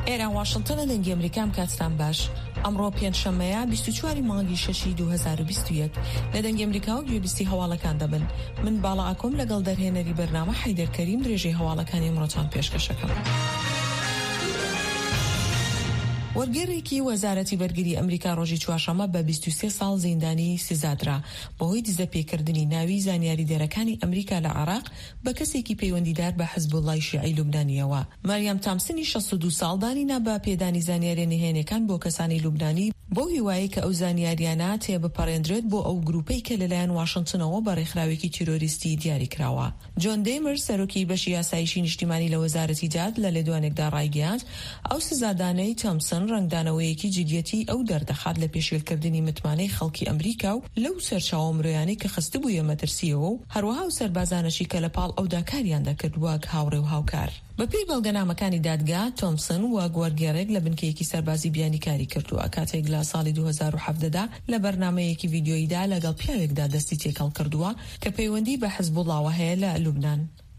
ئێران واشنگتنە دەنگی ئەمریکام کاتتان باش. ئەمڕۆ پێنجشەممەیە 24 مانگی 6 2021 لە دەنگی ئەمریکا و گوێبیستی هەواڵەکان دەبن. من باڵا ئاکۆم لەگەڵ دەرهێنەری بەرنامە حەیدەر کەریم درێژەی هەواڵەکانی ئەمڕۆتان پێشکەشەکەم. وەرگێڕێکی وەزارەتی بەرگری ئەمریکا ڕۆژی چوارشەممە بە 23 ساڵ زیندانی سزادرا بەهۆی دزەپێکردنی ناوی زانیاری دەرەکانی ئەمریکا لە عێراق بە کەسێکی پەیوەندیدار بە حزبوڵڵای شیعی لوبنانیەوە. مەریەم تامسنی 62 ساڵ دانینا بە پێدانی زانیاری نهێنیەکان بۆ کەسانی لوبنانی بۆ هیوایی کە ئەو زانیاریانە تێبپەڕێنرێت بۆ ئەو گروپەی کە لەلایەن واشنگتنەوە بە ڕێکخراوێکی تیرۆریستی دیاری کراوە. جۆن دیمر سەرۆکی بەشی یاسایشی نیشتیمانی لە وەزارەتی داد لە لێدوانێکدا ڕایگەیاند ئەو سزادانەی تامسن ڕنگدانەوەیەکی جدیەتی ئەو دەردەخات لە پێشێلکردنی متمانەی خەڵکی ئەمریکا و لەو سەرچاوە مرۆیانەی کە خستبوویە مەترسیەوە و هەروەها و سەربازانەشی کە لە پاڵ ئەودا کاریان دەکرد وەک هاوڕێ و هاوکار. بەپێی بەڵگەنامەکانی دادگا تۆمسن وەک وەرگێڕێک لە بنکەیەکی سەربازی بیانی کاری کردووە کاتێک لە ساڵی 2017دا لە بەرنامەیەکی ڤیدیۆییدا لەگەڵ پیاوێکدا دەستی تێکەڵ کردووە کە پەیوەندی بە حزبوڵڵاوە هەیە لە لوبنان.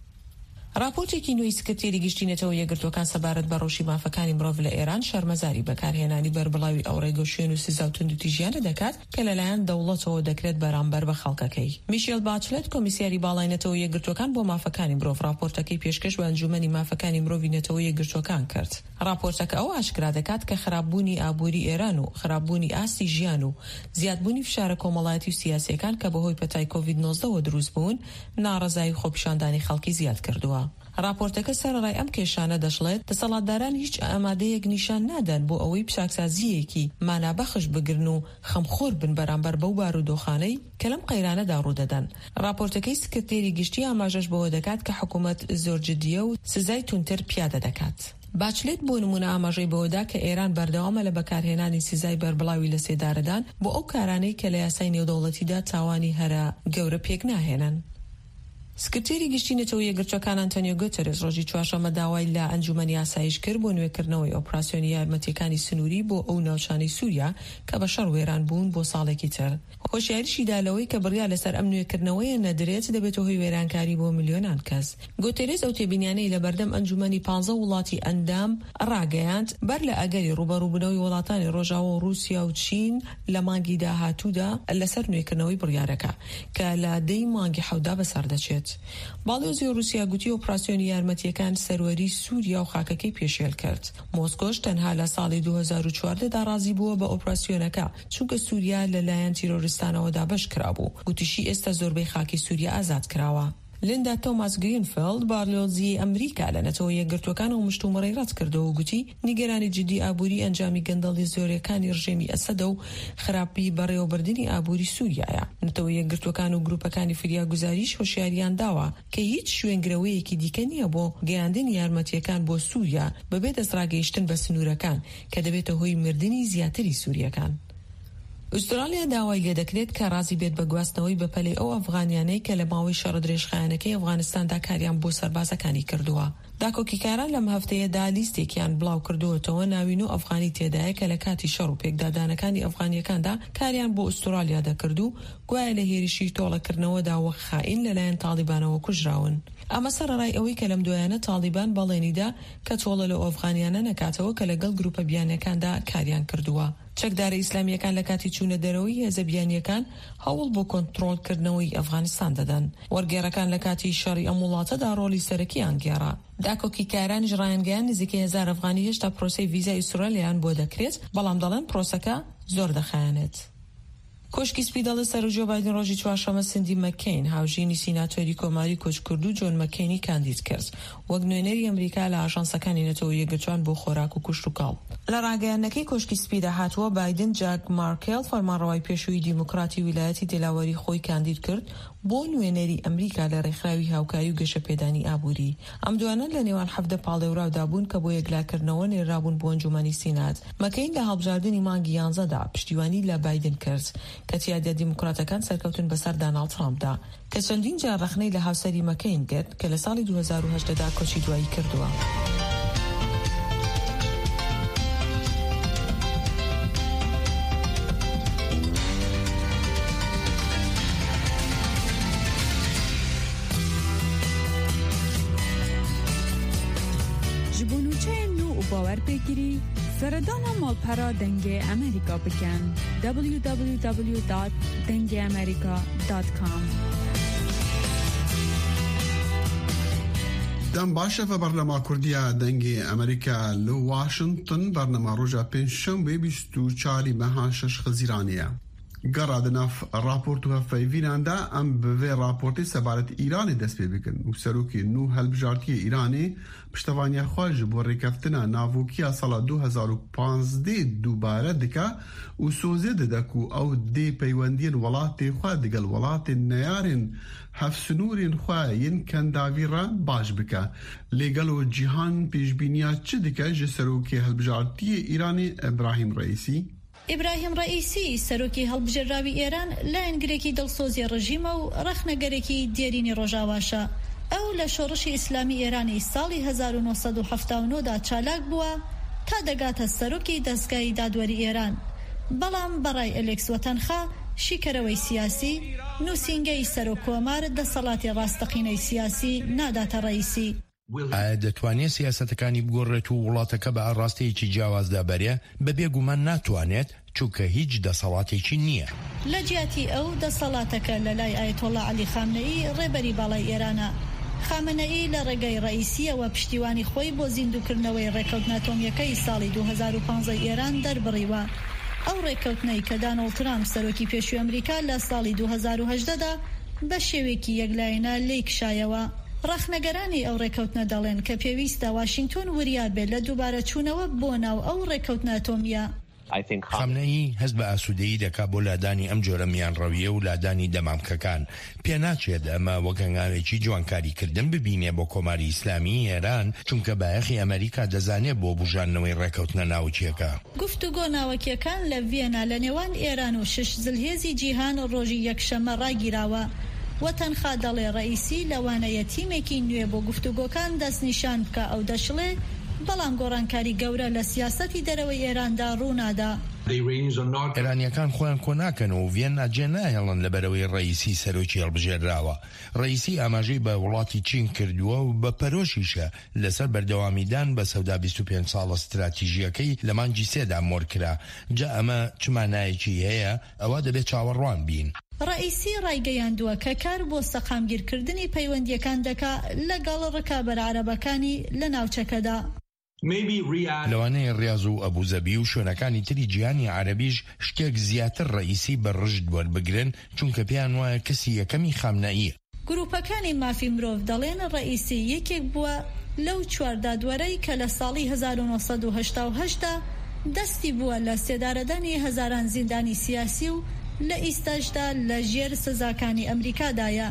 راپۆرتێکی نوێی سکرتێری گشتینەتەوە یەکگرتوەکان سەبارەت بە ڕۆژی مافەکانی مرۆڤ لە ئێران شەرمەزاری بەکارهێنانی بەربڵاوی ئەو ڕێگە و شوێن و سزا و توندوتیژیانە دەکات کە لەلایەن دەوڵەتەوە دەکرێت بەرامبەر بە خەڵکەکەی. میشێل باتلێت کۆمیسیاری باڵاینەتەوە یەکگرتوەکان بۆ مافەکانی مرۆڤ راپۆرتەکەی پێشکەش بە ئەنجومەنی مافەکانی مرۆڤی نەتەوە یەکگرتوەکان کرد. راپۆرتەکە ئەو ئاشکرا دەکات کە خراپبوونی ئابووری ئێران و خراپبوونی ئاستی ژیان و زیادبوونی فشارە کۆمەڵایەتی و سیاسیەکان کە بەهۆی پەتای کۆڤید-19 دروست بوون ناڕەزایی و خۆپیشاندانی خەڵکی زیاد کردووە. راپۆرتەکە سەرڕای ئەم کێشانە دەشڵێت دەسەڵاتداران هیچ ئامادەیەک نیشان نادەن بۆ ئەوەی پیشاکسازیەکی مانابەخش بگرن و خەمخۆر بن بەرامبەر بەو بارودۆخانەی کە لەم قەیرانەدا ڕوودەدەن. راپۆرتەکەی سکرتێری گشتی ئاماژەش بەوە دەکات کە حکوومەت زۆر جدیە و سزای تونتر پیادە دەکات. باچلێت بۆ نمونە ئاماژەی بەوەدا کە ئێران بەردەوامە لە بەکارهێنانی سزای بەربڵاوی لە سێدارەدان بۆ ئەو کارانەی کە لە یاسای نێودەوڵەتیدا تاوانی هەرە گەورە پێک ناهێنن. سکرتێری گشتینەتەوە یەکگرتوەکان ئەنتۆنیۆ گوتێرس ڕۆژی چوارشەممە داوای لە ئەنجومەنی ئاسایش کرد بۆ نوێکردنەوەی ئۆپراسیۆنی یارمەتیەکانی سنووری بۆ ئەو ناوچانەی سووریا کە بە شەڕ وێران بوون بۆ ساڵێکی تر. هۆشیاریشی دالەوەی کە بڕیا لەسەر ئەم نوێکردنەوەیە نەدرێت دەبێتە هۆی وێرانکاری بۆ میلیۆنان کەس. گوتێرس ئەو تێبینیانەی لە بەردەم ئەنجومەنی 15 وڵاتی ئەندام ڕاگەیاند بەر لە ئەگەری ڕوبەڕووبوونەوەی وڵاتانی ڕۆژاوە و رووسیا و چین لە مانگی داهاتوودا لەسەر نوێکردنەوەی بڕیارەکە کە لە دەی مانگی حەودا بەسەردەچێت. باڵێۆزی رووسیا گوتی ئۆپراسیۆنی یارمەتیەکان سەروەری سووریا و خاکەکەی پێشێل کرد. مۆسکۆش تەنها لە ساڵی 2014دا ڕازی بووە بە ئۆپراسیۆنەکە چونکە سووریا لەلایەن تیرۆریستانەوەدا بەش کرابوو. گوتیشی ئێستا زۆربەی خاکی سووریا ئازاد کراوە. لیندا تۆماس گرینفیلد باڵێۆزی ئەمریکا لە نەتەوە یەکگرتوەکان و مشتومڕی ڕەت کردەوە و گوتی نیگەرانی جدی ئابووری ئەنجامی گەندەڵی زۆرەکانی ڕژێمی ئەسەدە و خراپی بەڕێوەبردننی ئابووری سووریایە. نەتەوە یەکگرتوەکان و گروپەکانی فریاگوزاریش هۆشیاریان داوە کە هیچ شوێنگرەوەیەکی دیکە نییە بۆ گەیاندنی یارمەتیەکان بۆ سووریا بەبێ دەستڕاگەیشتن بە سنوورەکان کە دەبێتە هۆی مردنی زیاتری سووریەکان. ئوسترالیا داوای لێ دەکرێت کە ڕازی بێت بە گواستنەوەی بەپەلەی ئەو ئەفغانیانەی کە لە ماوەی شەڕ درێژخایەنەکەی ئەفغانستاندا کاریان بۆ سەربازەکانی کردووە. داکۆکیکاران لەم هەفتەیەدا لیستێکیان بڵاو کردووەتەوە ناوین و ئەفغانی تێدایە کە لە کاتی شەڕ و پێکدادانەکانی ئەفغانیەکاندا کاریان بۆ ئوسترالیا دەکرد و گوایە لە هێرشی تۆڵەکردنەوەدا وەک خائین لەلایەن تاڵیبانەوە کوژراون. ئەمە سەرڕای ئەوەی کە لەم دوایانە تاڵیبان بەڵێنیدا کە تۆڵە لە ئەفغانیانە نەکاتەوە کە لەگەڵ گروپە بیانیەکاندا کاریان کردووە. چەکدارە ئیسلامیەکان لە کاتی چوونە دەرەوەی هێزە بیانیەکان هەوڵ بۆ کۆنتڕۆڵکردنەوەی ئەفغانستان دەدەن. وەرگێڕەکان لە کاتی شەڕی ئەم وڵاتەدا ڕۆڵی سەرەکییان گێڕا. داکۆکیکاران ژڕایەنگەیان نزیکەی 1000 ئەفغانی هێشتا پرۆسەی ڤیزای ئوسترالیان بۆ دەکرێت بەڵام دەڵێن پرۆسەکە زۆر دەخایەنێت. کۆشکی سپیدەڵی سەر جۆ بایدن ڕۆژی چوارشەممە سندی مەکەین هاوژینی سیناتۆری کۆماری کۆچکردو جۆن مەکەینی کاندید کرد وەک نوێنەری ئەمریکا لە ئاژانسەکانی نەتەوە یەکگرتوان بۆ خۆراک و کوشت و کاڵ. لە ڕاگەیاندنەکەی کۆشکی سپیدە هاتووە بایدن جاک مارکێل فەرمانڕەوای پێشووی دیموکراتی ویلایەتی دێلاوەری خۆی کاندید کرد بۆ نوێنەری ئەمریکا لە ڕێکخراوی هاوکاری و گەشەپێدانی ئابووری. ئەم دوانە لە نێوان حەفدە پاڵێوراودا بوون کە بۆ یەکلاکردنەوە نێرابوون بۆ ئەنجومەنی سینات. مەکەین لە هەڵبژاردننی مانگی 11دا پشتیوانی لە بایدن کرد کە تیادە دیموکراتەکان سەرکەوتن بەسەر داناڵد ترامپدا کە چەندین جار ڕەخنەی لە هاوسەری مەکەین کرد کە لە ساڵی 2018دا کۆچی دوایی کردووە. باور بگیری سردان مالپرا دنگ امریکا بکن www.dengeamerica.com. دم باشه و برنامه کردیا دنگ امریکا لو واشنطن برنامه روزا پنجشنبه 24 ماه 6 خزیرانیه. گرادناف راپورت و فیویناندا ام به راپورتی سبارت ایران دست پی بکن و سروکی نو هلبجارتی ایرانی پشتوانی خواهج بو ریکفتنا ناووکیا سال 2015 دوباره دکا و سوزه دکو او دی پیوندین ولات خواه دگل ولات نیارین هفسنورین خواه ین کنداویران باش بکا لگلو جیهان پیشبینیا چه دکا جه سروکی هلبجارتی ایرانی ابراهیم رئیسی ئیبراهیم ڕئیسی سەرۆکی هەڵبژێراوی ئێران لایەنگرێکی دڵسۆزی ڕژیمە و ڕەخنەگەرێکی دێرینی ڕۆژاواشە. ئەو لە شۆڕشی ئیسلامی ئێرانی ساڵی 1970 دا چالاک بووە تا دەگاتە سەرۆکی دەستگای دادوەری ئێران. بەڵام بەڕای ئەلێکس وەتەنخا شیکەرەوەی سیاسی نووسینگەی سەرۆکۆمار دەسەڵاتی ڕاستەقینەی سیاسی ناداتە ڕئیسی. ئایا دەتوانێت سیاسەتەکانی بگۆڕێت و وڵاتەکە بە ئاڕاستەیەکی جیاوازدا بەرێ بەبێ گومان ناتوانێت چونکە هیچ دەسەڵاتێکی نییە. لە جیاتی ئەو دەسەڵاتەکە لە لای ئایەتۆڵا عەلی خامنەئی ڕێبەری باڵای ئێرانە. خامنەئی لە ڕێگەی ڕئیسیەوە پشتیوانی خۆی بۆ زیندووکردنەوەی ڕێکەوتنە ئەتۆمیەکەی ساڵی 2015 ئێران دەربڕیوە. ئەو ڕێکەوتنەی کە دانەڵد ترامپ سەرۆکی پێشووی ئەمریکا لە ساڵی 2018 دا بە شێوێکی یەکلایەنە لێی کشایەوە. ڕەخنەگەرانی ئەو ڕێکەوتنە دەڵێن کە پێویستە واشنگتۆن وریار بێت لە دووبارە چوونەوە بۆ ناو ئەو ڕێکەوتنە ئەتۆمیە. خامنەئی هەست بە ئاسوودەیی دەکا بۆ لادانی ئەم جۆرە میانڕەویە و لادانی دەمامکەکان. پێ ناچێت ئەمە وەک هەنگاوێکی جوانکاریکردن ببینێ بۆ کۆماری ئیسلامی ئێران چونکە بایەخی ئەمریکا دەزانێت بۆ بژاندنەوەی ڕێکەوتنە ناوچیەکە. گفتوگۆ ناوەکیەکان لە ڤیێنا لە نێوان ئێران و 6 زلهێزی جیهان ڕۆژی یەکشەممە ڕاگیراوە. وەتەنخا دەڵێ ڕئیسی لەوانەیە تیمێکی نوێ بۆ گفتوگۆکان دەستنیشان بکە ئەو دەشڵێ بەڵام گۆڕانکاری گەورە لە سیاسەتی دەرەوەی ئێراندا ڕوونادا. ئێرانیەکان خۆیان کۆ ناکەنەوە و ڤێننا جێ نایەڵن لەبەرەوەی ڕئیسی سەرۆکی هەڵبژێراوە. ڕئیسی ئاماژەی بە وڵاتی چین کردووە و بە پەرۆشیشە لەسەر بەردەوامیدان بە سەودا 25 ساڵە استراتیژیەکەی لە مانگی سێدا مۆرکرا. جا ئەمە چمانایەکی هەیە ئەوە دەبێت چاوەڕوان بین. ڕئیسی ڕایگەیاندووە کە کار بۆ سەقامگیرکردنی پەیوەندیەکان دەکا لەگەڵ ڕکابەر عەرەبەکانی لە ناوچەکەدا. لەوانەیە ڕیاض و ئەبوزەبی و شوێنەکانی تری جیهانی عەرەبیش شتێک زیاتر ڕئیسی بەڕژد وەربگرن چونکە پێیان وایە کەسی یەکەمی خامنەئیە. گروپەکانی مافی مرۆڤ دەڵێن ڕئیسی یەکێک بووە لەو چوار دادوەرەی کە لە ساڵی 1980 دا دەستی بووە لە سێدارەدانی هەزاران زیندانی سیاسی و لە ئیستاشدا لە ژێر سزاکانی ئەمریکادایە.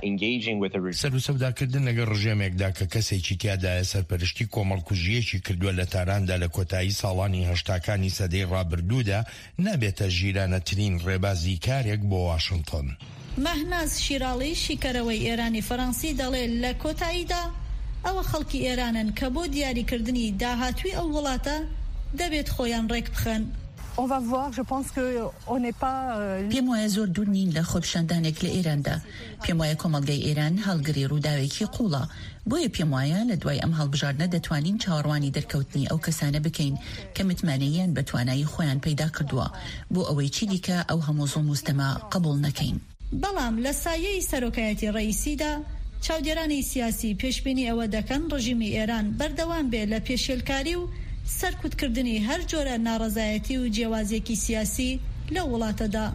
سەر و سەوداکردن لەگەڵ ڕژێمێکدا کە کەسێکی تیادایە سەرپەرشتی کۆمەڵکوژیەکی کردووە لە تاراندا لە کۆتایی ساڵانی هەشتاکانی سەدەی ڕابردوودا نابێتە ژیرانەترین ڕێبازی کارێک بۆ واشنگتن. مەهناز شیراڵی شیکەرەوەی ئێرانی فەڕەنسی دەڵێ لە کۆتاییدا ئەوە خەڵکی ئێرانن کە بۆ دیاریکردنی داهاتووی ئەو وڵاتە دەبێت خۆیان ڕێک بخەن. On va voir, je pense que on n'est pas پێم وایە زۆر دوور نین لە خۆپیشاندانێک لە ئێراندا. پێم وایە کۆمەڵگەی ئێران هەڵگری ڕووداوێکی قوڵە. بۆیە پێم وایە لە دوای ئەم هەڵبژاردنە دەتوانین چاوەڕوانی دەرکەوتنی ئەو کەسانە بکەین کە متمانەیان بە توانایی خۆیان پەیدا کردووە بۆ ئەوەی چی دیکە ئەو هەموو زوڵم و ستەما قبوڵ نەکەین. بەڵام لە سایەی سەرۆکایەتی ڕئیسیدا چاودێرانی سیاسی پێشبینی ئەوە دەکەن ڕژیمی ئێران بەردەوام بێ لە پێشێلکاری و سەرکوتکردنی هەر جۆرە ناڕەزایەتی و جیاوازیەکی سیاسی لە وڵاتەدا.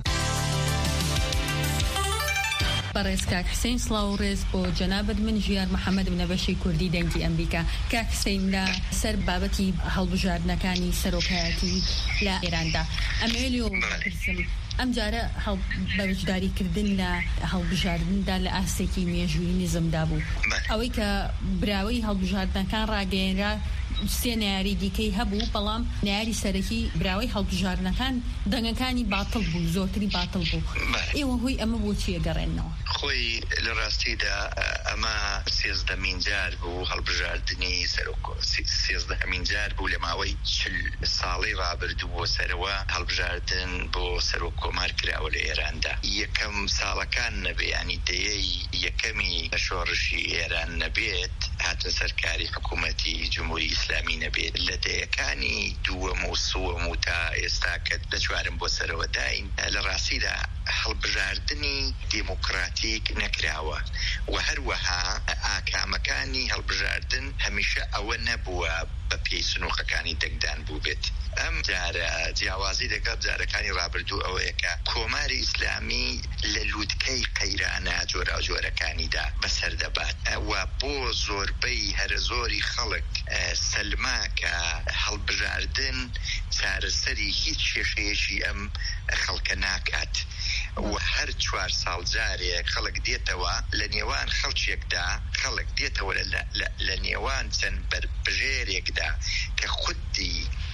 بەڕێز کاک حسین سڵاو و ڕێز بۆ جەنابەت من ژیار محەممەد نەبەشی کوردی دەنگی ئەمریکا. کاک حسین لە سەر بابەتی هەڵبژاردنەکانی سەرۆکایەتی لە ئێراندا ئەمێلیۆ پرسم ئەم جارە بەوجداریکردن لە هەڵبژاردندا لە ئاستێکی مێژووی نزمدا بوو. ئەوەی کە براوەی هەڵبژاردنەکان ڕاگەیەنرا سێ نایاری دیکەی هەبوو بەڵام نایاری سەرەکی براوەی هەڵبژاردنەکان دەنگەکانی باتڵ بوو، زۆرتری باتڵ بوو. ئێوە هۆی ئەمە بۆ چیە گەڕێنەوە؟ خۆی لە ڕاستیدا ئەمە 13مین جار بوو هەڵبژاردننی سەرۆک 13مین جار بوو لە ماوەی 40 ساڵی ڕابردوو بۆ سەرەوە هەڵبژاردن بۆ سەرۆک کۆمار کراوە لە ئێراندا. یەکەم ساڵەکان نەبێ ینی دەیەی یەکەمی شۆڕشی ئێران نەبێت هاتە سەرکاری حکوومەتی جمهوری ئیسلامی نەبێت لە دەیەکانی دووەم و سووەم و تا ئێستا کە لە چوارم بۆ سەرەوە داین لە ڕاستیدا هەڵبژاردننی دیموکراتیک نەکراوە و هەروەها ئاکامەکانی هەڵبژاردن هەمیشە ئەوە نەبووە بە پێی سنووقەکانی دەنگدان بوو بێت. ئەم جارە جیاوازی لەگەڵ جارەکانی ڕابردوو ئەوەیە کە کۆماری ئیسلامی لە لووتکەی قەیرانە جۆرەکانیدا بەسەردەبات و بۆ زۆربەی هەرە زۆری خەڵک سەلما کە هەڵبژاردن چارەسەری هیچ کێشەیەکی ئەم خەڵکە ناکات و هەر 4 ساڵ جارێک خەڵک دێتەوە لە نێوان خەڵکێکدا خەڵک دێتەوە لە نێوان چەند بەربژێرێکدا کە خودی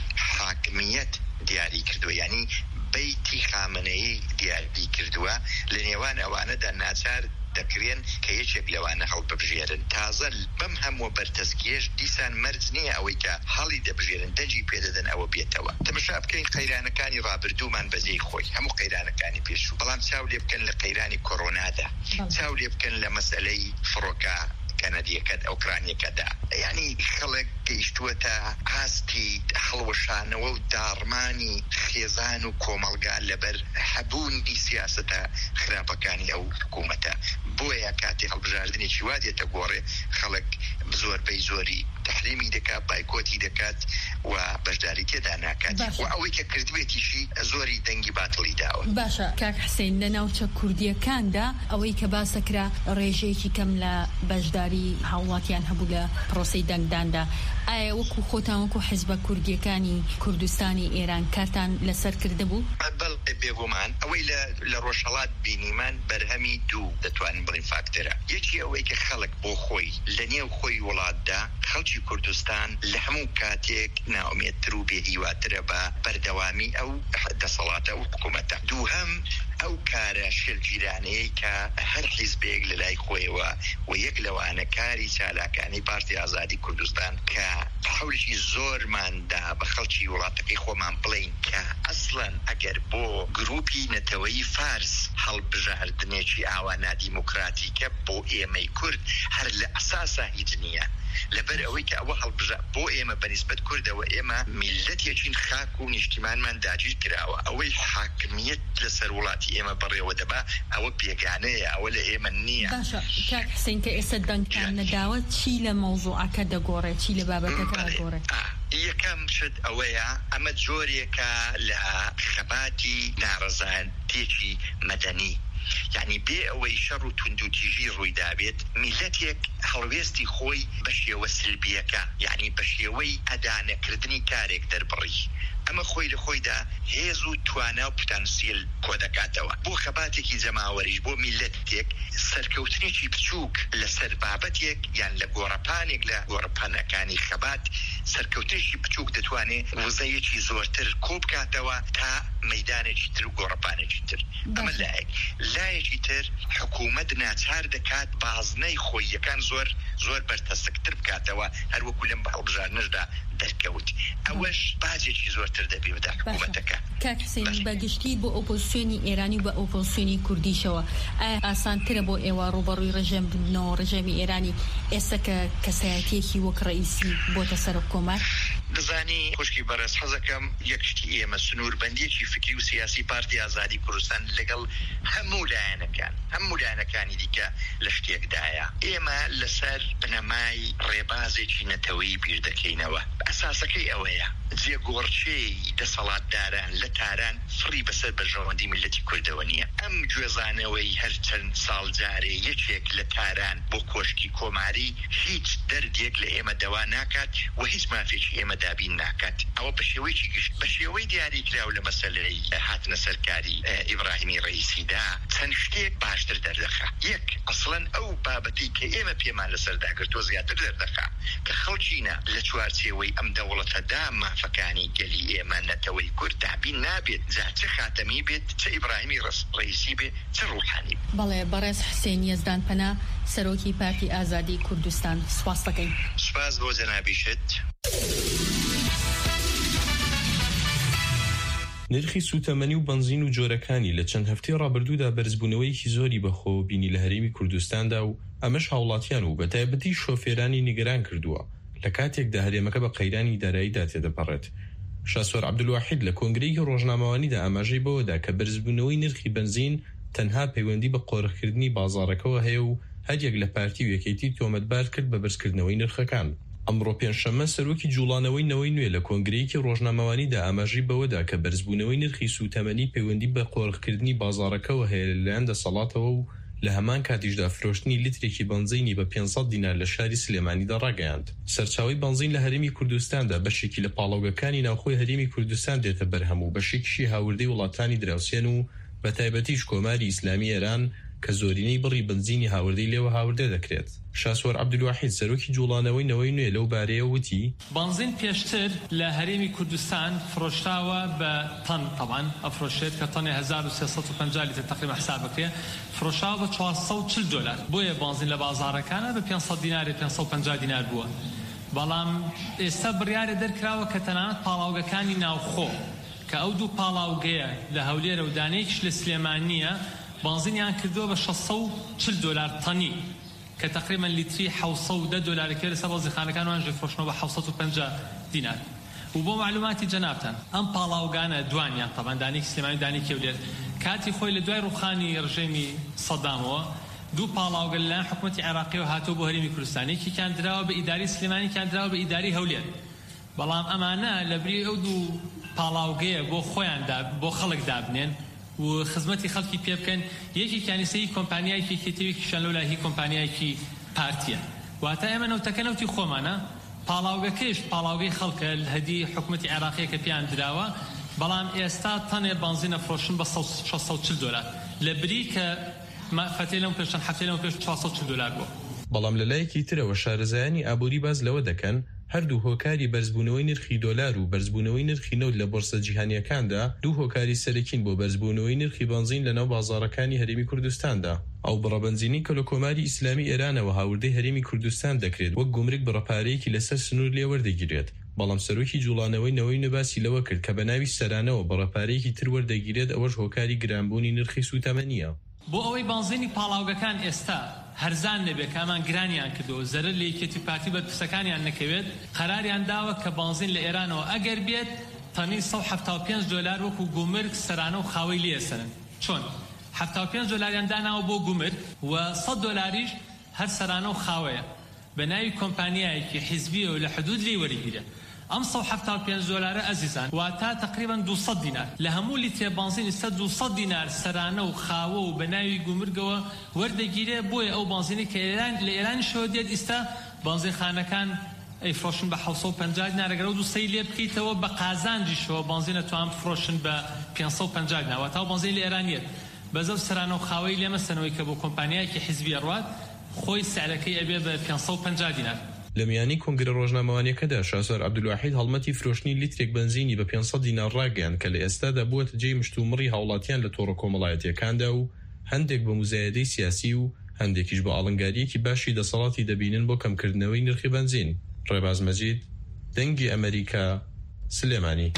حاکمیت دیاری کردووە ینی بەیتی خامنەیی دیاری کردووە لە نێوان ئەوانەدا ناچار دەکرێن کە یەکێک لەوانە هەڵببژێرن تازە بەم هەموو بەرتەسکێش دیسان مەرج نییە ئەوەی کە هەڵی دەبژێرن دەنجی پێدەدەن ئەوە بێتەوە. تەماشا بکەین قەیرانەکانی ڕابردوومان بەجێی خۆی هەموو قەیرانەکانی پێشوو بەڵام چاو لێ بکەن لە قەیرانی کۆڕۆنادا چاو لێ بکەن لە مەسەلەی فڕۆکە کەنەدیەکەت ئەوکرانیەکەدا ینی خەڵک گەیشتووەتە ئاستی هەڵوەشانەوە و داڕمانی خێزان و کۆمەڵگا لەبەر هەبوونی سیاسەتە خراپەکانی ئەو حکوومەتە. بۆیە کاتی هەڵبژاردنێکی وا دێتە گۆڕێ خەڵک زۆربەی زۆری تحریمی دەکات بایکۆتی دەکات و بەشداری تێدا ناکات و ئەوەی کە کردوێتیشی زۆری دەنگی باتڵی داوە. باشە کاک حسین لە ناوچە کوردیەکاندا ئەوەی کە باسەکرا ڕێژەیەکی کەم لە بەشداری هاوڵاتیان هەبوو لە پرۆسەی دەنگداندا ئایا وەکو خۆتان وەکو حیزبە کوردیەکانی کوردستانی ئێران کارتان لەسەر کرده بوو؟ بەڵێ بێگومان ئەوەی لە ڕۆژهەڵات بینیمان بەرهەمی دوو دەتوانین بڵین فاکتەرە. یەکی ئەوەی کە خەڵک بۆ خۆی لە نێو خۆی وڵاتدا خەڵکی کوردستان لە هەموو کاتێک ناومێتتر و بێهیواترە بە بەردەوامی ئەو دەسەڵاتە و حکوومەتە. دووهەم ئەو کارە شێرگیرانەیە کە هەر حیزبێک لە لای خۆیەوە و یەک لەوانە کاری چالاکانی پارتی ئازادی کوردستان کە حەوڵی زۆرماندا بە خەڵکی وڵاتەکەی خۆمان بڵین کە ئەسڵەن ئەگەر بۆ گروپی نەتەوەی فارس هەڵبژاردنێکی ئاوانا دیموکراتیکە بۆ ئێمەی کورد هەر لە ئەساسا هیچ نییە لەبەر ئەوەی کە ئەوە هەڵبژار بۆ ئێمە بەنسبەت کوردەوە ئێمە میلەتێکین خاک و نیشتیمانمان داگیر کراوە ئەوەی حاکمیت لەسەر وڵاتی ئێمە بەڕێوە دەبا ئەوە بێگانەیە ئەوە لە ئێمە نییە. باشە کاک حسین کە ئێستا دەنگتان نەداوە چی لە مەوزوعەکە دەگۆڕێت چی لە بابەتەکە دەگۆڕێت؟ یەکەم شت ئەوەیە ئەمە جۆرێکە لە خەباتی ناڕەزانتێکی مەدەنی یعنی بێ ئەوەی شەڕ و توندوتیژی ڕوویدابێت میلەتێک هەڵوێستی خۆی بە شێوە سلبیەکە یعنی بە شێوەی ئەدانەکردنی کارێک دەربڕی ئەمە خۆی لە خۆیدا هێز و توانە و پتانسیل کۆ دەکاتەوە بۆ خەباتێکی جەماوەریش بۆ میلەتێک سەرکەوتنێکی بچووک لەسەر بابەتێک یان لە گۆڕەپانێک لە گۆڕەپانەکانی خەبات سەرکەوتنێکی بچووک دەتوانێت وزەیەکی زۆرتر کۆ بکاتەوە تا مەیدانێکی تر و گۆڕەپانێکی تر. ئەمە لایەکی تر حکوومەت ناچار دەکات بازنەی خۆیەکان زۆر بەرتەسکتر بکاتەوە هەروەکو لەم بە هەڵبژاردنەشدا دەرکەوت ئەوەش بازێکی زۆرتر دەبێ بەدا حکوومەتەکە. کاک حسین بەگشتی بۆ ئۆپۆزیسیۆنی ئێرانی و بە ئۆپۆزیسیۆنی کوردیشەوە ئایا ئاسانترە بۆ ئێوە ڕوبەڕووی ڕێژەمبردنەوە ڕێژەمی ئێرانی ئێستا کە کەسایەتیەکی وەک ڕئیسی بۆتە سەر کۆمار؟ دەزانی خوشکی بەڕێز حەزەکەم یەکشتی ئێمە سنووربەندیەکی فکری و سیاسی پارتی ئازادی کوردستان لەگەڵ هەموو لایەنەکانی دیکە لە شتێکدایە. ئێمە لەسەر بنەمای ڕێبازێکی نەتەوەیی بیر دەکەینەوە. ئەساسەکەی ئەوەیە جێگۆڕچەی دەسەڵاتداران لە تاران فڕی بەسەر بەرژەوەندی میلەتی کوردەوە نییە. ئەم گوێزانەوەی هەر چەند ساڵ جارێ یەکێک لە تاران بۆ کۆشکی کۆماری هیچ دەردێک لە ئێمە دەوا ناکات و هیچ مافێکی ئێمە دابین ناکات. ئەوە بە شێوەیەکی گشت بە شێوەی دیاریکراو لە مەسەلەی هاتنە سەرکاری ئیبراهیمی ڕئیسیدا چەند شتێک باشتر دەردەخا. یەک ئەسڵەن ئەو بابەتی کە ئێمە پێمان لەسەر داگرتووە زیاتر دەردەخا کە خەڵکینە لە چوارچێوەی ئەم دەوڵەتە دامافەکانی گەلی ئێمە نەتەوەی کورد دابین نابێت چه خاتەمی بێت چه ئیبراهیمی ڕئیسی بێت چه ڕوحانی. بەڵێ بەڕێز حسێن یەزدان پەنا سەرۆکی پارتی ئازادی کوردستان سوپاس دەکەین. سوپاس بۆ جەنابیشت. نرخی سوتەمەنی و بنزین و جۆرەکانی لە چەند هەفتەی ڕابردوودا بەرزبوونەوەیەکی زۆری بەخۆ بینی لە هەرێمی کوردستاندا و ئەمەش هاوڵاتیان و بەتایبەتی شۆفێرانی نیگەران کردووە لە کاتێکدا هەرێمەکە بە قەیرانی داراییدا تێدەپەڕێت. شاسوەر عەبدولواحید لە کۆنگرەیەکی ڕۆژنامەوانیدا ئاماژەی بەوەدا کە بەرزبوونەوەی نرخی بنزین تەنها پەیوەندی بە قۆڕکردنی بازاڕەکەەوە هەیە و هەریەک لە پارتی و یەکێتی تۆمەتبار کرد بە بەرزکردنەوەی نرخەکان. ئەمڕۆ پێنجشەممە سەرۆکی جوڵانەوەی نەوەی نوێ لە کۆنگرەیەکی ڕۆژنامەوانیدا ئاماژەی بەوەدا کە بەرزبوونەوەی نرخی سوتەمەنی پەیوەندی بە قۆڕکردنی بازاڕەکەەوە هەیە لەلایەن دەسەڵاتەوە و لە هەمان کاتیشدا فرۆشتنی لیترێکی بنزینی بە 500 دینار لە شاری سلێمانیدا ڕاگەیاند. سەرچاوی بنزین لە هەرێمی کوردستاندا بەشێکی لە پاڵاوگەکانی ناوخۆی هەرێمی کوردستان دێتە بەرهەم و بەشێکیشی هاوردەی وڵاتانی دراوسێن و بەتایبەتیش کۆماری ئیسلامی ئێران کە زۆرینەی بڕی بنزینی هاوردەی لێوە هاوردە دەکرێت. شاسوەر عەبدولواحید سەرۆکی جوڵانەوەی نەوەی نوێ لەو بارەیە وتی بنزین پێشتر لە هەرێمی کوردستان فرۆشراوە بە تەن طبعاً ئەفرۆشێت کە تەنێ 1350 لیتر تقریبا حساب بکرێ فرۆشراوە بە 440 دلار. بۆیە بنزین لە بازاڕەکانە بە 500 دینار 550 دینار بووە. بەڵام ئێستا بڕیارە دەرکراوە کە تەنانەت پاڵاوگەکانی ناوخۆ کە ئەو دوو پاڵاوگەیە لە هەولێرە و دانەیەکیش لە سلێمانیە بنزینیان کردووە بە 640 دلار تەنی کە تقریبا لیتری 710 دلارێکی لەسەر بازرگانەکان وانژێ فرۆشنەوە بە 750 دینار. و بۆ معلوماتی جەنابتان ئەم پاڵاوگانە دوانیان طبعاً دانێکی سلێمانی دانێکی هەولێر کاتی خۆی لە دوای ڕوخانی ڕژێمی سەدامەوە دوو پاڵاوگە لەلایەن حکوومەتی عێراقیەوە هاتووە بۆ هەرێمی کوردستانێکی کیان دراوە بە ئیداری سلێمانی کیان دراوە بە ئیداری هەولێر. بەڵام ئەمانە لەبری ئەو دوو پاڵاوگەیە بۆ خۆیاندا بۆ خەڵک دابنێن و خزمەتی خەڵکی پێ بکەن یەکی کانیسەی کۆمپانیایەکی کێتەوەیەکیشان لەولا هی کۆمپانیایەکی پارتیە. واتە ئێمە نەوتەکە نەوتی خۆمانە پاڵاوگەکەش پاڵاوگەی خەڵکە هەدی حکوومەتی عێراقیە کە پێیان دراوە بەڵام ئێستا تەنێ بنزینە فرۆشن بە 640 دلار لە بری کە فەتێ لەم پێشتن هەفتەی لەم پێش 440 دلار بووە. بەڵام لەلایەکی ترەوە شارەزایانی ئابووری باز لەوە دەکەن هەردوو هۆکاری بەرزبوونەوەی نرخی دۆلار و بەرزبوونەوەی نرخی نەوت لە بۆرسە جیهانیەکاندا دوو هۆکاری سەرەکین بۆ بەرزبوونەوەی نرخی بنزین لە ناو بازاڕەکانی هەرێمی کوردستاندا. ئەو بڕەبەنزینی کە لە کۆماری ئیسلامی ئێرانەوە هاوردەی هەرێمی کوردستان دەکرێت وەک گومرگ بڕەپارەیەکی لەسەر سنوور لێوەردەگیرێت. بەڵام سەرۆکی جوڵانەوەی نەوەی نوباسی لەوە کرد کە بە ناوی سەرانەوە بڕەپارەیەکی تر وەردەگیرێت ئەوەش هۆکاری گرانبوونی نرخی سوتەمەنیە. بۆ ئەوەی بنزینی پاڵاوگەکان ئێستا هەرزان نەبێت کامان گرانیان کردو زەرر لە یەکێتی پارتی بەرپرسەکانیان نەکەوێت قەراریان داوە کە بنزین لە ئێرانەوە ئەگەر بێت تەنی 175 دلار وەکو گومرگ سەرانە و خاوەی لێسەرن. چۆن 75 دلاریان داناوە بۆ گومرگ و 100 دلاریش هەر سەرانە و خاوەیە بە ناوی کۆمپانیایەکی حیزبیە و لە حدود لێ وەرگیرە. ئەم 175 دلار ئەزیزان واتە تقریبا 200 دینار لە هەموو لیتر بنزین 200 دینار سەرانە و خاوە و بە ناوی گومرگەوە وەردەگیرێ. بۆیە ئەو بنزینی کە لە ئێران شەوە دێت ئێستا بنزینخانەکان ئەیفرۆشن بە 750 دینار ئەگەر ئەو دووسەی لێ بکەیتەوە بە قازانجیشەوە بنزینە توان بفرۆشن بە 550 دینار واتە ئەو بنزین لە ئێرانیەت بەزەو سەرانە و خاوەی لێمەسەنەوەی کە بۆ کۆمپانیایەکی حیزبی ڕوات خۆی سعرەکەی ئەبێ بە 550 دینار. لە میانی کۆنگرە ڕۆژنامەوانیەکەدا شاسوەر عەبدولواحید هەڵمەتی فرۆشتنی لیترێک بنزینی بە 500 دینار ڕاگەیاند کە لە ئێستادا بووەتە جێی مشتومڕی هاوڵاتیان لە تۆڕە کۆمەڵایەتیەکاندا و هەندێک بە موزایەدەی سیاسی و هەندێکیش بە ئاڵنگاریەکی باشی دەسەڵاتی دەبینن بۆ کەمکردنەوەی نرخی بنزین. ڕێباز مەجید دەنگی ئەمریکا سلێمانی.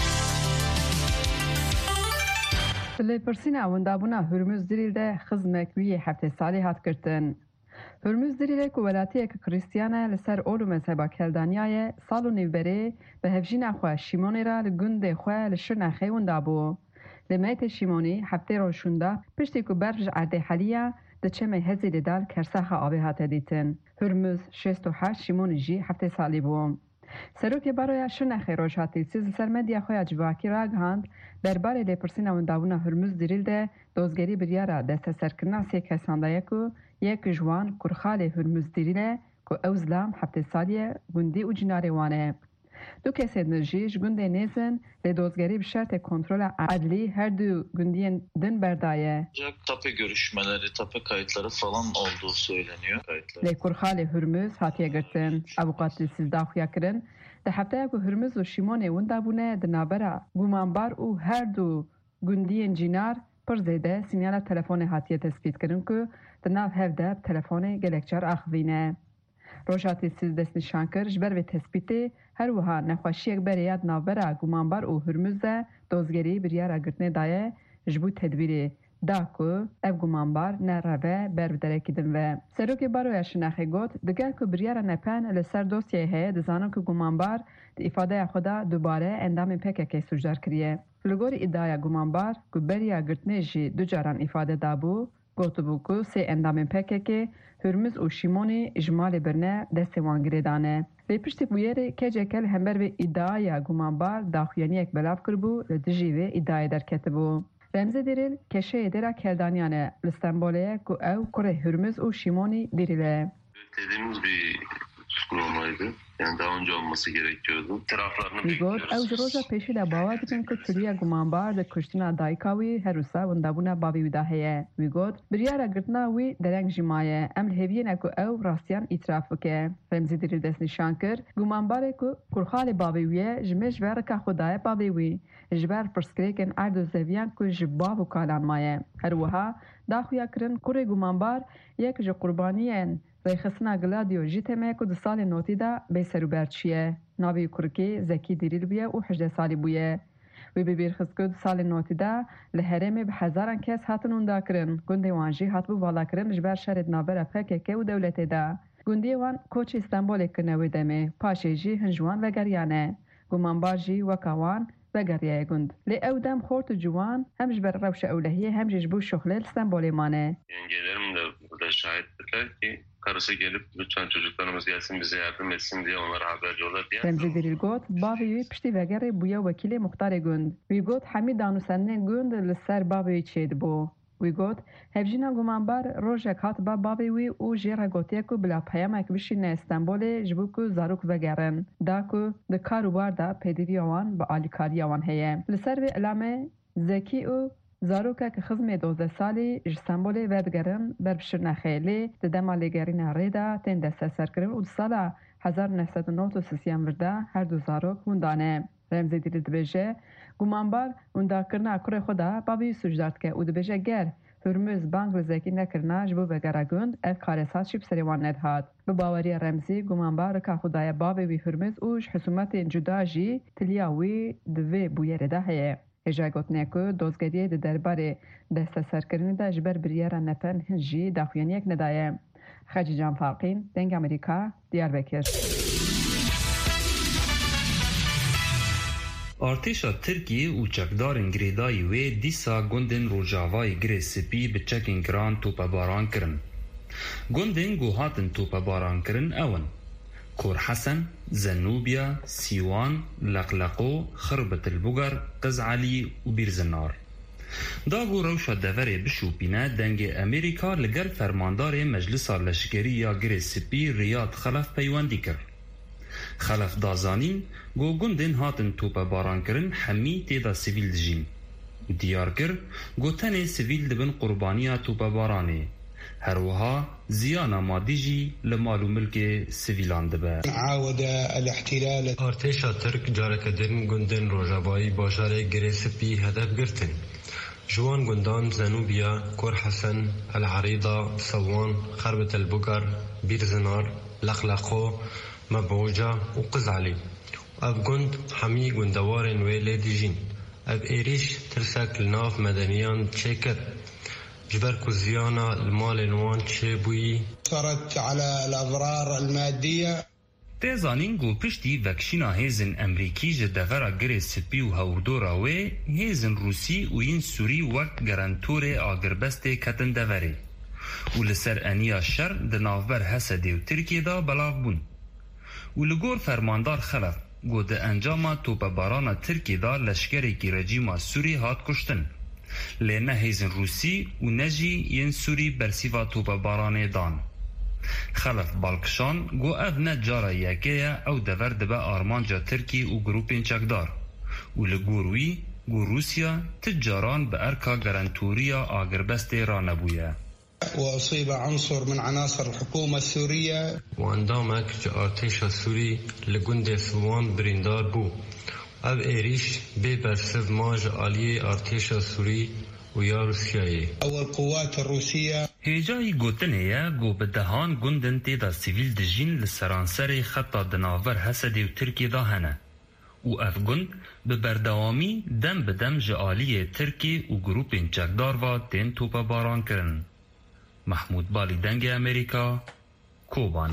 لێپرسینە ئەوەندابوونا هورموز دریلدە خزمێک ویە هەفتەی ساڵی هاتکردن. هورموز دریلێک و وەلاتەیەکە کریستیانە لەسەر ئۆل و مەزهەبا کەلدانیایە ساڵ و نێوبەرێ بە هەڤژینا خوا شیمۆنێرا لە گوندێ خوا لە شرنا خەیوندا بوو. لە مایتە شیمۆنی هەفتەی ڕۆژشوندا پشتێک و بەرژ ئاردەی حەلیە دەچەمەی هەزی لێدال کەرساخە ئاوێ هاتە دیتن. هورموز 68 شیمۆنی ژی هەفتەی ساڵی بوو. سەرۆکی بەڕۆیە شرنا خەی ڕۆژهاتی سیز سەر مەدیا خۆیان جواکی ڕاگەهاند دەربارەی لێپرسینە ئەوەندابوونا هورموز دریلدە دۆزگەری بریارە دەستە سەرکردنا سێ کەساندایەک و یەک جوان کورخالێ هورموز دریلە کو ئەو زلام هەفتەی ساڵیە گوندی و جنارێ وانەیە. دو کسید نجیش گنده نیزن لدozgeri bir şart kontrol adli her du gündüyen din berdaya. Tape görüşmeleri, tape kayıtları falan olduğu söyleniyor. Lekurxali Hürmüz hatiye girtin. Avukatlı siz daxuya kirin. De haftaya ku Hürmüz u Şimone wenda bune de nabera gumanbar u her du gündüyen cinar پر زیده سینیال تلفن هاتیه تثبیت کردن که در ناو هفته تلفن گلکچار آخوینه. روشاتی سیز دست نشان کرد جبر و تثبیتی هر وها نخواشی یک بریاد نابرا گمانبار و هرمزه دوزگری بریار اگرتنه دایه جبو تدبیری دا که اف گمانبار نروه بر بدره کدن و سروک باروی شناخی گوت دگر که بریار نپن لسر دوستیه هی دزانم که گمانبار دی افاده خدا دوباره اندام پککی سجدار کریه. لگور ادعای گمانبار که بریا گرتنه جی دو جاران افاده دابو گوتو بو که سه اندام پککی هرمز و شیمونی اجمال برنه دست وانگری دانه. به پشت بویره که جکل همبر به ادعای گمانبار داخویانی یک بلاف کربو لدجی و ادعای در کتبو. رمزه دیریل کشه دیرا کلدانیانه لستنبوله که او کره هرمز و شیمونی دیریله. Dediğimiz bir tutuklu olmaydı. Yani daha önce olması gerekiyordu. Taraflarını bekliyoruz. Ev roja peşi de bawa dikin ki Türkiye gumanbar de kuştina daykawi herusa wendabuna bavi widahiye. Wigot biryara girtna wi dereng jimaye. Em heviyene ku ev rastyan itiraf bike. Remzi diri dest nişan kir. Gumanbar ku kurxali bavi wiye jmeş ver ka xudaye bavi wi. Jber perskreken ardo zeviyan ku jbavu kalanmaye. Her waha daxuya kirin kure gumanbar yek ji qurbaniyen ریخسنا گلادیو جیتمه که 2 سال نوتی دا به سروبرچیه. ناوی کرکی زکی دیریل بیه و 18 سالی بیه. وی ببیر خست که 2 سال نوتی دا لحرمه به هزاران کس هاتن اوندا کرن. گنده وانجی هات بو والا کرن جبر شرد نابر فکه و دولت دا. گنده وان کوچ استانبول کنوی دمه. پاشه جی هنجوان و گریانه. گمانبار جی وکاوان و گریه گند. لی او دم خورت جوان هم جبر روش اولهیه هم جبو شغل استانبول مانه. Yengelerim de burada şahittirler ki karısı gelip lütfen çocuklarımız gelsin bize yardım etsin diye onlara haber yollar diye. Remzi Diril got bavi pişti vegere buya vekili muhtar gund. Wi got Hamid Danusanne gund لسر bavi çed bu. Wi got hevjina gumanbar rojek hat bavi wi u jera gotiye ku bla payamak bişin İstanbul'e jbu ku zaruk vegeren. Da ku de karubar da pediviyan ba alikariyan heye. لسر ve elame zeki u زاروکه که خزمه 12 سالی استانبول ودگرن بربشرن خیلی ددم آلیگرین ریدا تن دست سر کردن و سال 1993 ورده هر دو زاروک وندانه. رمزی دیدی دبیجه گمانبار وندا کرنا کره خدا بابی سجدارت که و دبیجه گر هرمز بانگ رزکی نکرنا جبو وگره گند اف کارسات شیب سریوان ندهاد. به باوری رمزی گمانبار که خدای بابی وی هرمز اوش حسومت جدا جی تلیاوی دوی بویره ده هیه. هجای گوتنه که دوزگریه ده درباره دست سرکرنی ده جبر بریاره نپن هنجی داخویانی یک ندایه. خجی جان فاقین دنگ امریکا دیاربکر. ارتشا ترکیه و چکدارن گریدای و دیسا گندن روجاوای گری سپی به چکین کران توپا باران کرن. گندن گوهاتن توپا باران کرن اون. كور حسن، زنوبيا، سيوان، لقلقو، خربة البقر، قزعلي وبيرزنار. داغو روشا دفره بشوبينا دنگ امريكا لگل فرماندار مجلسا لشگريا گريسپي رياض خلف پيواندي كر. خلف دازانين گو گندن هاتن توپا باران کرن حمي تيدا سيويل دجين. ديار كر گو تنه سيويل دبن قربانيا توپا بارانه. هروها زیانا مادیجی لمال و ملک سیویلان دبه. عاود الاحتلال ارتشا ترک جارکدن گندن روجابایی باشار گریسپی هدف گرتن. جوان گندان زنوبیا، كور حسن، العريضة، صوان، خربة البقر، بيرزنار، لقلقو، مبعوجة وقزعلي. اب گند حمي گندوارن ويلي جين. اب ايريش ترسك لناف مدنيان تشيكت. جبر كوزيانا المال الوان تشيبوي صارت على الأضرار المادية. تزانين گو پشتی وکشینا هیزن امریکی جدفرا گره سپی و هوردورا و هیزن روسی و این سوری وقت گرانتور آگربست کتن دوره و لسر انیا شر دنافبر حسده و ترکیه دا بلاف بون و لگور فرماندار خلف گو ده انجام توپ بارانا ترکیه دا لشکره کی رجیما سوری هات کشتن لینه هیزن روسی و نجی ین سوری برسیوا توپ بارانه دان خلف بالکشان گو اف نه جارا یکیه او دور دبه آرمانجا ترکی و گروپین چکدار و لگوروی گو روسیا تجاران به ارکا گرانتوریا آگربست را نبویه. وأصيب عنصر من عناصر الحكومة السورية واندامك ارتش السوري لجند سوان بريندار بو اب ايريش ببرسف ماج آلية ارتش السوري ويا روسيا أو القوات الروسية هجاي گوتنيا گو بدهان گندن تيدا سيفيل دجين لسرانسري خطا دناور حسدي و تركي دا هنه و اف گند ببردوامی دم بدم جآلية تركي و گروپين چکدار و تين توپا باران کرن. محمود بالی دنگ امریکا، کوبان.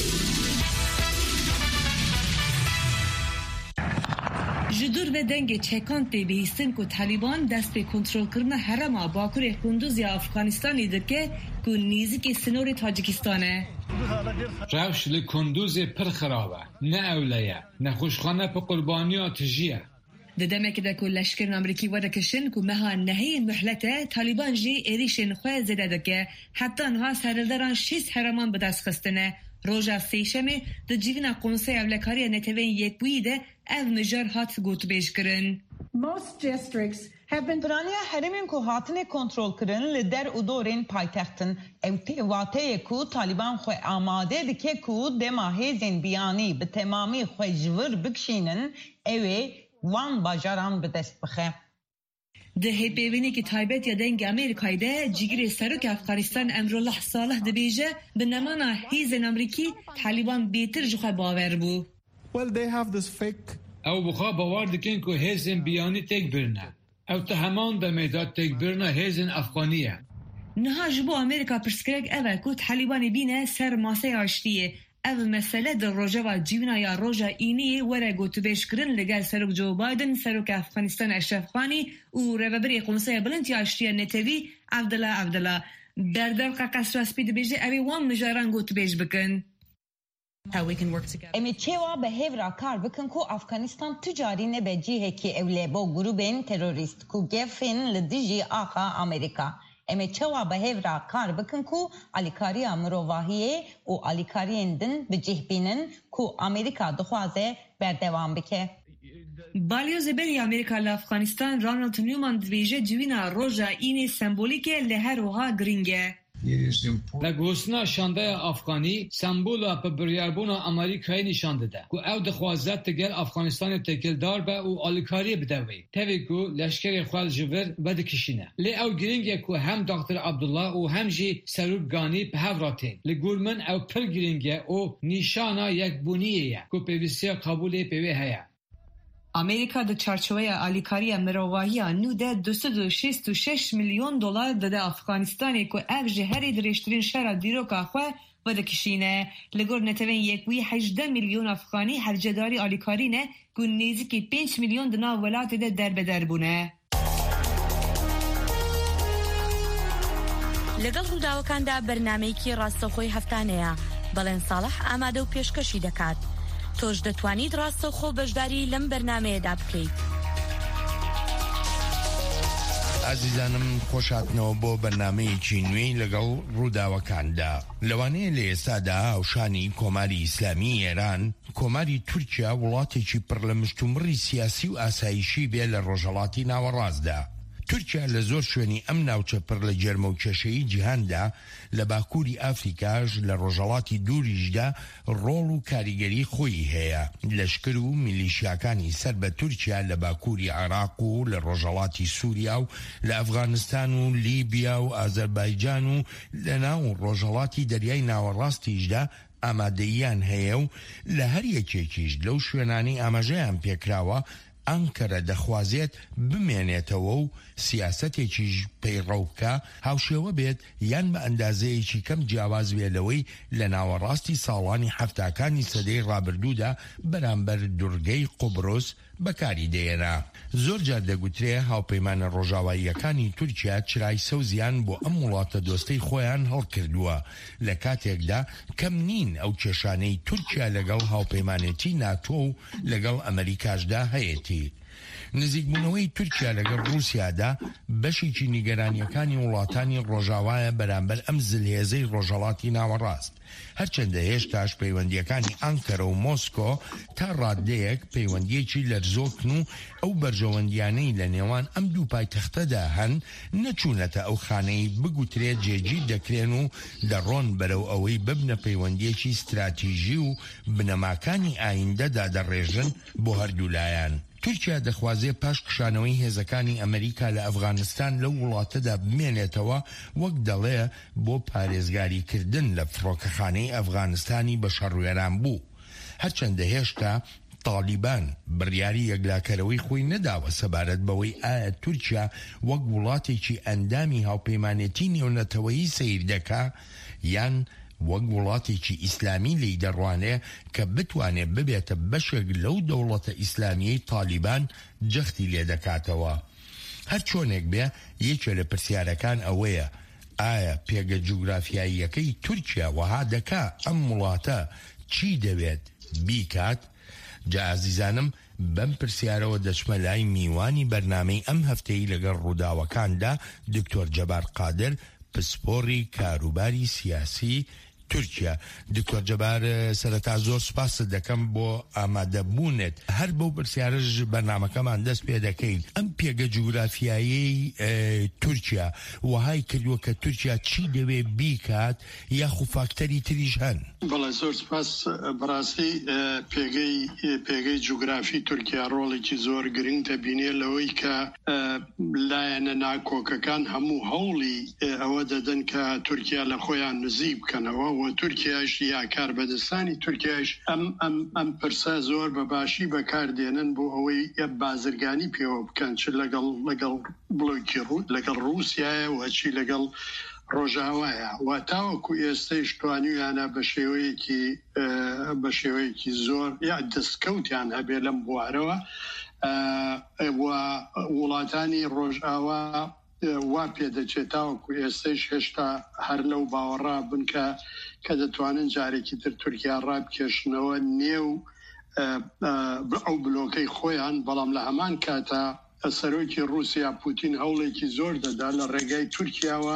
جدور به دنگ چکان تی بیستن که طالبان دست به کنترل کردن حرم باکور قندوز یا افغانستانی دکه که نیزی سنور تاجیکستانه. روش لکندوز پر خرابه، نه اولیه، نه خوشخانه پا قربانی آتجیه. ددمك داكو لشكر امريكي ودكشن كو مها نهي المحلته طالبان جي اريشن خواه زدادك حتى انها سردران 6 حرمان بدست خستنه روجا سيشمه د جيونا قونسي اولكاري نتوين يكويده اف مجار هات گوت بيش کرن. Most districts have been برانيا حرمين كو هاتنه کنترول کرن لدر ادورين پایتختن اوتي واته كو طالبان خو آماده دكه كو دما هيزن بياني بتمامي خو جور بکشینن اوه وان باجاران به دست بخه. ده هیپیوینی که تایبت یا دنگ امریکایی ده جیگر سرک افغانستان امرالله صالح ده بیجه به نمانا هیزن امریکی طالبان بیتر جخواه باور بو. Well, they have this fake. او بخواه باور دکن که هیزن بیانی تک برنه. او تهمان ده میداد تک برنه هیزن افغانیه. نها جبو امریکا پرسکرک اوه که طالبان بینه سر ماسه آشتیه. او مسئله در روژه و جیونا یا روژه اینی وره گوتو بیش کرن لگل سروک جو بایدن سروک افغانستان اشرف خانی و روبری قنصه بلند یا اشتیا نتوی عبدالله در قاقس راسپید بیجه اوی وان مجاران گوتو بیش بکن. امی چوا به هیورا کار بکن کو افغانستان تجاری نبه جیه که اوله با گروبین تروریست کو گفین لدیجی آخا امریکا. امی چوا به هیورا کار بکن کو الیکاری مروواهیه و الیکاری دن بجیه بینن کو امریکا دخوازه بردوام بکه. بالیو زبری امریکا لافغانستان رانالد نیومان دویجه جوینا روژا اینی سمبولیکه لهر وها گرینگه. لگوسنا شانده افغانی سمبولا پا بریاربونا امریکایی نشانده ده که او دخوازت تگل افغانستان تکلدار به او آلیکاری بدوی تاوی که لشکر خوال جور بده کشینه لی او گرینگه که هم دکتر عبدالله و هم جی سروب گانی به هفراتین لگورمن او پر گرینگه او نیشانا یک بونیه که پیوستی قبول پیوه هیا. امریکا د چارچوبه الیکاری مروواهی نو ده 266 میلیون دلار داده افغانستانی که اف جهری درشترین شهر دیروکا خو و دکشینه لگور نتوین یکوی 18 میلیون افغانی هرجداری الیکاری نه که نزدیکی 5 میلیون دنا ولایت ده در به در بونه. لەگەڵ ڕووداوەکاندا بەرنامەیەکی ڕاستەوخۆی هەفتانەیە بەڵێن ساڵح ئامادە و پێشکەشی دەکات. تۆش دەتوانیت ڕاستەوخۆ بەشداری لەم بەرنامەیەدا بکەیت. ئازیزانم خۆشهاتنەوە بۆ بەرنامەیەکی نوێی لەگەڵ ڕووداوەکاندا. لەوانەیە لە ئێستادا هاوشانی کۆماری ئیسلامی ئێران کۆماری تورکیا وڵاتێکی پڕ لە مشتومڕی سیاسی و ئاسایشی بێ لە ڕۆژهەڵاتی ناوەڕاستدا. تورکیا لە زۆر شوێنی ئەم ناوچە پڕ لە جەرمە و کێشەی جیهاندا لە باکووری ئافریکاش لە ڕۆژهەڵاتی دووریشدا ڕۆڵ و کاریگەری خۆی هەیە. لەشکر و میلیشیاکانی سەر بە تورکیا لە باکووری عێراق و لە ڕۆژهەڵاتی سووریا و لە ئەفغانستان و لیبیا و ئازەربایجان و لە ناو ڕۆژهەڵاتی دەریای ناوەڕاستیشدا ئامادەییان هەیە و لە هەر یەکێکیش لەو شوێنانەی ئاماژەیان پێکراوە ئەنکەرە دەخوازێت بمێنێتەوە و سیاسەتێکیش پەیڕەوکە هاوشێوە بێت یان بە ئەندازەیەکی کەم جیاواز بێلەوەی لە ناوەڕاستی ساڵانی هەفتاکانی سەدەی ڕابردوودا بەرامبەر دوورگەی قوبرۆس بەکاری دێنە. زۆر جار دەگوترێ هاوپەیمانە ڕۆژاواییەکانی تورکیا چرای سەوزیان بۆ ئەم وڵاتە دۆستەی خۆیان هەڵکردووە لە کاتێکدا کەم نین ئەو کێشانەی تورکیا لەگەڵ هاوپەیمانێتی ناتۆ و لەگەڵ ئەمریکاشدا هەیەتی. نزیکبوونەوەی تورکیا لەگەڵ رووسیادا بەشێکی نیگەرانیەکانی وڵاتانی ڕۆژاوایە بەرامبەر ئەم زلهێزەی ڕۆژهەڵاتی ناوەڕاست، هەرچەندە هێشتاش پەیوەندیەکانی ئانکەرە و مۆسکۆ تا ڕادەیەک پەیوەندیەکی لەرزۆکن و ئەو بەرژەوەندیانەی لە نێوان ئەم دوو پایتەختەدا هەن نەچوونەتە ئەو خانەی بگوترێت جێگیر دەکرێن و دەڕۆن بەرەو ئەوەی ببنە پەیوەندیەکی استراتیژی و بنەماکانی ئایندەدا دەڕێژن بۆ هەردوولایەن. تورکیا دەخوازێ پاش کشانەوەی هێزەکانی ئەمریکا لە ئەفغانستان لەو وڵاتەدا بمێنێتەوە وەک دەڵێ بۆ پارێزگاریکردن لە فڕۆکەخانەی ئەفغانستانی بە شەڕوێران بوو، هەرچەندە هێشتا تالیبان بڕیاری یەکلاکەرەوەی خۆی نەداوە سەبارەت بەوەی ئایا تورکیا وەک وڵاتێکی ئەندامی هاوپەیمانێتی نێونەتەوەیی سەیر دەکا یان وەک وڵاتێکی ئیسلامی لی دەڕوانێ کە بتوانێت ببێتە بەشێک لەو دەوڵەتە ئیسلامیەی تالیبان جەختی لێ دەکاتەوە. هەر چۆنێک بێ یەکێ لە پرسیارەکان ئەوەیە ئایا پێگە جوگرافیاییەکەی تورکیا وەها دەکا ئەم وڵاتە چی دەوێت بیکات؟ جا ئازیزانم بەم پرسیارەوە دەچمە لای میوانی بەرنامەی ئەم هەفتەی لەگەڵ ڕووداوەکاندا دکتۆر جەبار قادر، پسپۆڕی کاروباری سیاسی تورکیا. دکتۆر جەبار سەرەتا زۆر سوپاست دەکەم بۆ ئامادەبوونێت هەر بەو پرسیارەش بەرنامەکەمان دەست پێ دەکەین. ئەم پێگە جوگرافیایی تورکیا وهای کردووە کە تورکیا چی دەوێ بیکات یاخو فاکتەری تریش هەن؟ بەڵێ زۆر سپاس. بەڕاستی پێگەی جوگرافی تورکیا ڕۆڵێکی زۆر گرنگ دەبینێ لەوەی کە لایەنە ناکۆکەکان هەموو هەوڵی ئەوە دەدەن کە تورکیا لە خۆیان نزیک بکەنەوە و تورکیاش یا کاربەدەستانی تورکیاش ئەم پرسە زۆر بەباشی بەکاردێنن بۆ ئەوەی بازرگانی پێوە بکەن، چ لەگەڵ بڵۆکی لەگەڵ رووسیایە و چی لەگەڵ ڕۆژاوایە و تاوەکو ئێستەیش توانیویانە بە شێوەیەکی زۆر یا دەستکەوتیان هەبێ لەم بوارەوە وڵاتانی ڕۆژئاوا وا پێدەچێت تاوەکو ئێستەیش هێشتا هەر لەو باوەڕا بن کە دەتوانن جارێکی تر تورکیا ڕابکێشنەوە نێو ئەو بلۆکەی خۆیان، بەڵام لە هەمان کاتە سەرۆکی رووسیا پوتین هەوڵێکی زۆر دەدا لە ڕێگای تورکیاوە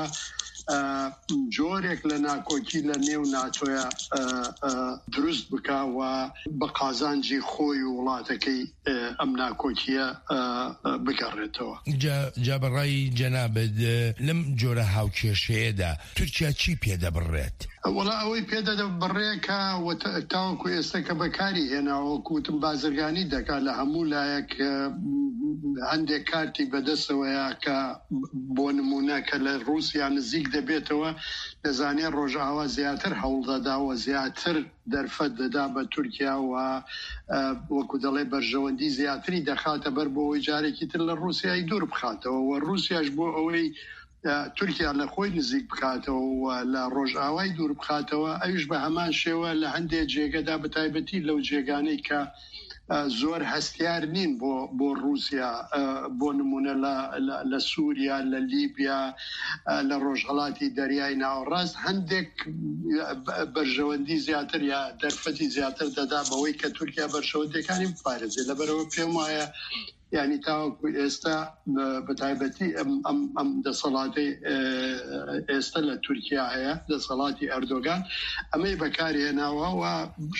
جۆرێک لە ناکۆکی لە نێو ناتۆیە دروست بکاوە بە قازانجی خۆی و وڵاتەکەی ئەم ناکۆکیە بگەڕێتەوە. جا بەڕای جەنابەت لەم جۆرە هاوکێشەیەدا تورکیا چی پێدەبڕێت؟ وڵا ئەوەی پێدەبڕێ کە تاوەکو ئێستا کە بەکاری هێناوە کوتم بازرگانی دەکات لە هەموو لایەک هەندێک کارتی بەدەستەوەیە کە بۆ نمونە کە لە رووسیا نزیک دەبێتەوە دەزانێت ڕۆژئاوا زیاتر هەوڵ دەداوە زیاتر دەرفەت دەدا بە تورکیا و وەکو دەڵێ بەرژەوەندی زیاتری دەخاتە بەر بۆ ئەوەی جارێکی تر لە رووسیای دوور بخاتەوە و رووسیاش بۆ ئەوەی تورکیا لە خۆی نزیک بکاتەوە و لە ڕۆژئاوای دوور بخاتەوە ئەویش بە هەمان شێوە لە هەندێک جێگەدا بەتایبەتی لەو جێگانەی کە زۆر هەستیار نین بۆ رووسیا، بۆ نمونە لە سووریا، لە لیبیا، لە ڕۆژهەڵاتی دەریای ناوەڕاست هەندێک بەرژەوەندی زیاتر یا دەرفەتی زیاتر دەدا بەوەی کە تورکیا بەرژەوەندەکانی بپارێزێ. لەبەرەوە پێم وایە یعنی تاوەکو ئێستا بەتایبەتی ئەم دەسەڵاتی ئێستا لە تورکیا هەیە، دەسەڵاتی ئەردۆگان ئەمەی بەکارهێناوە و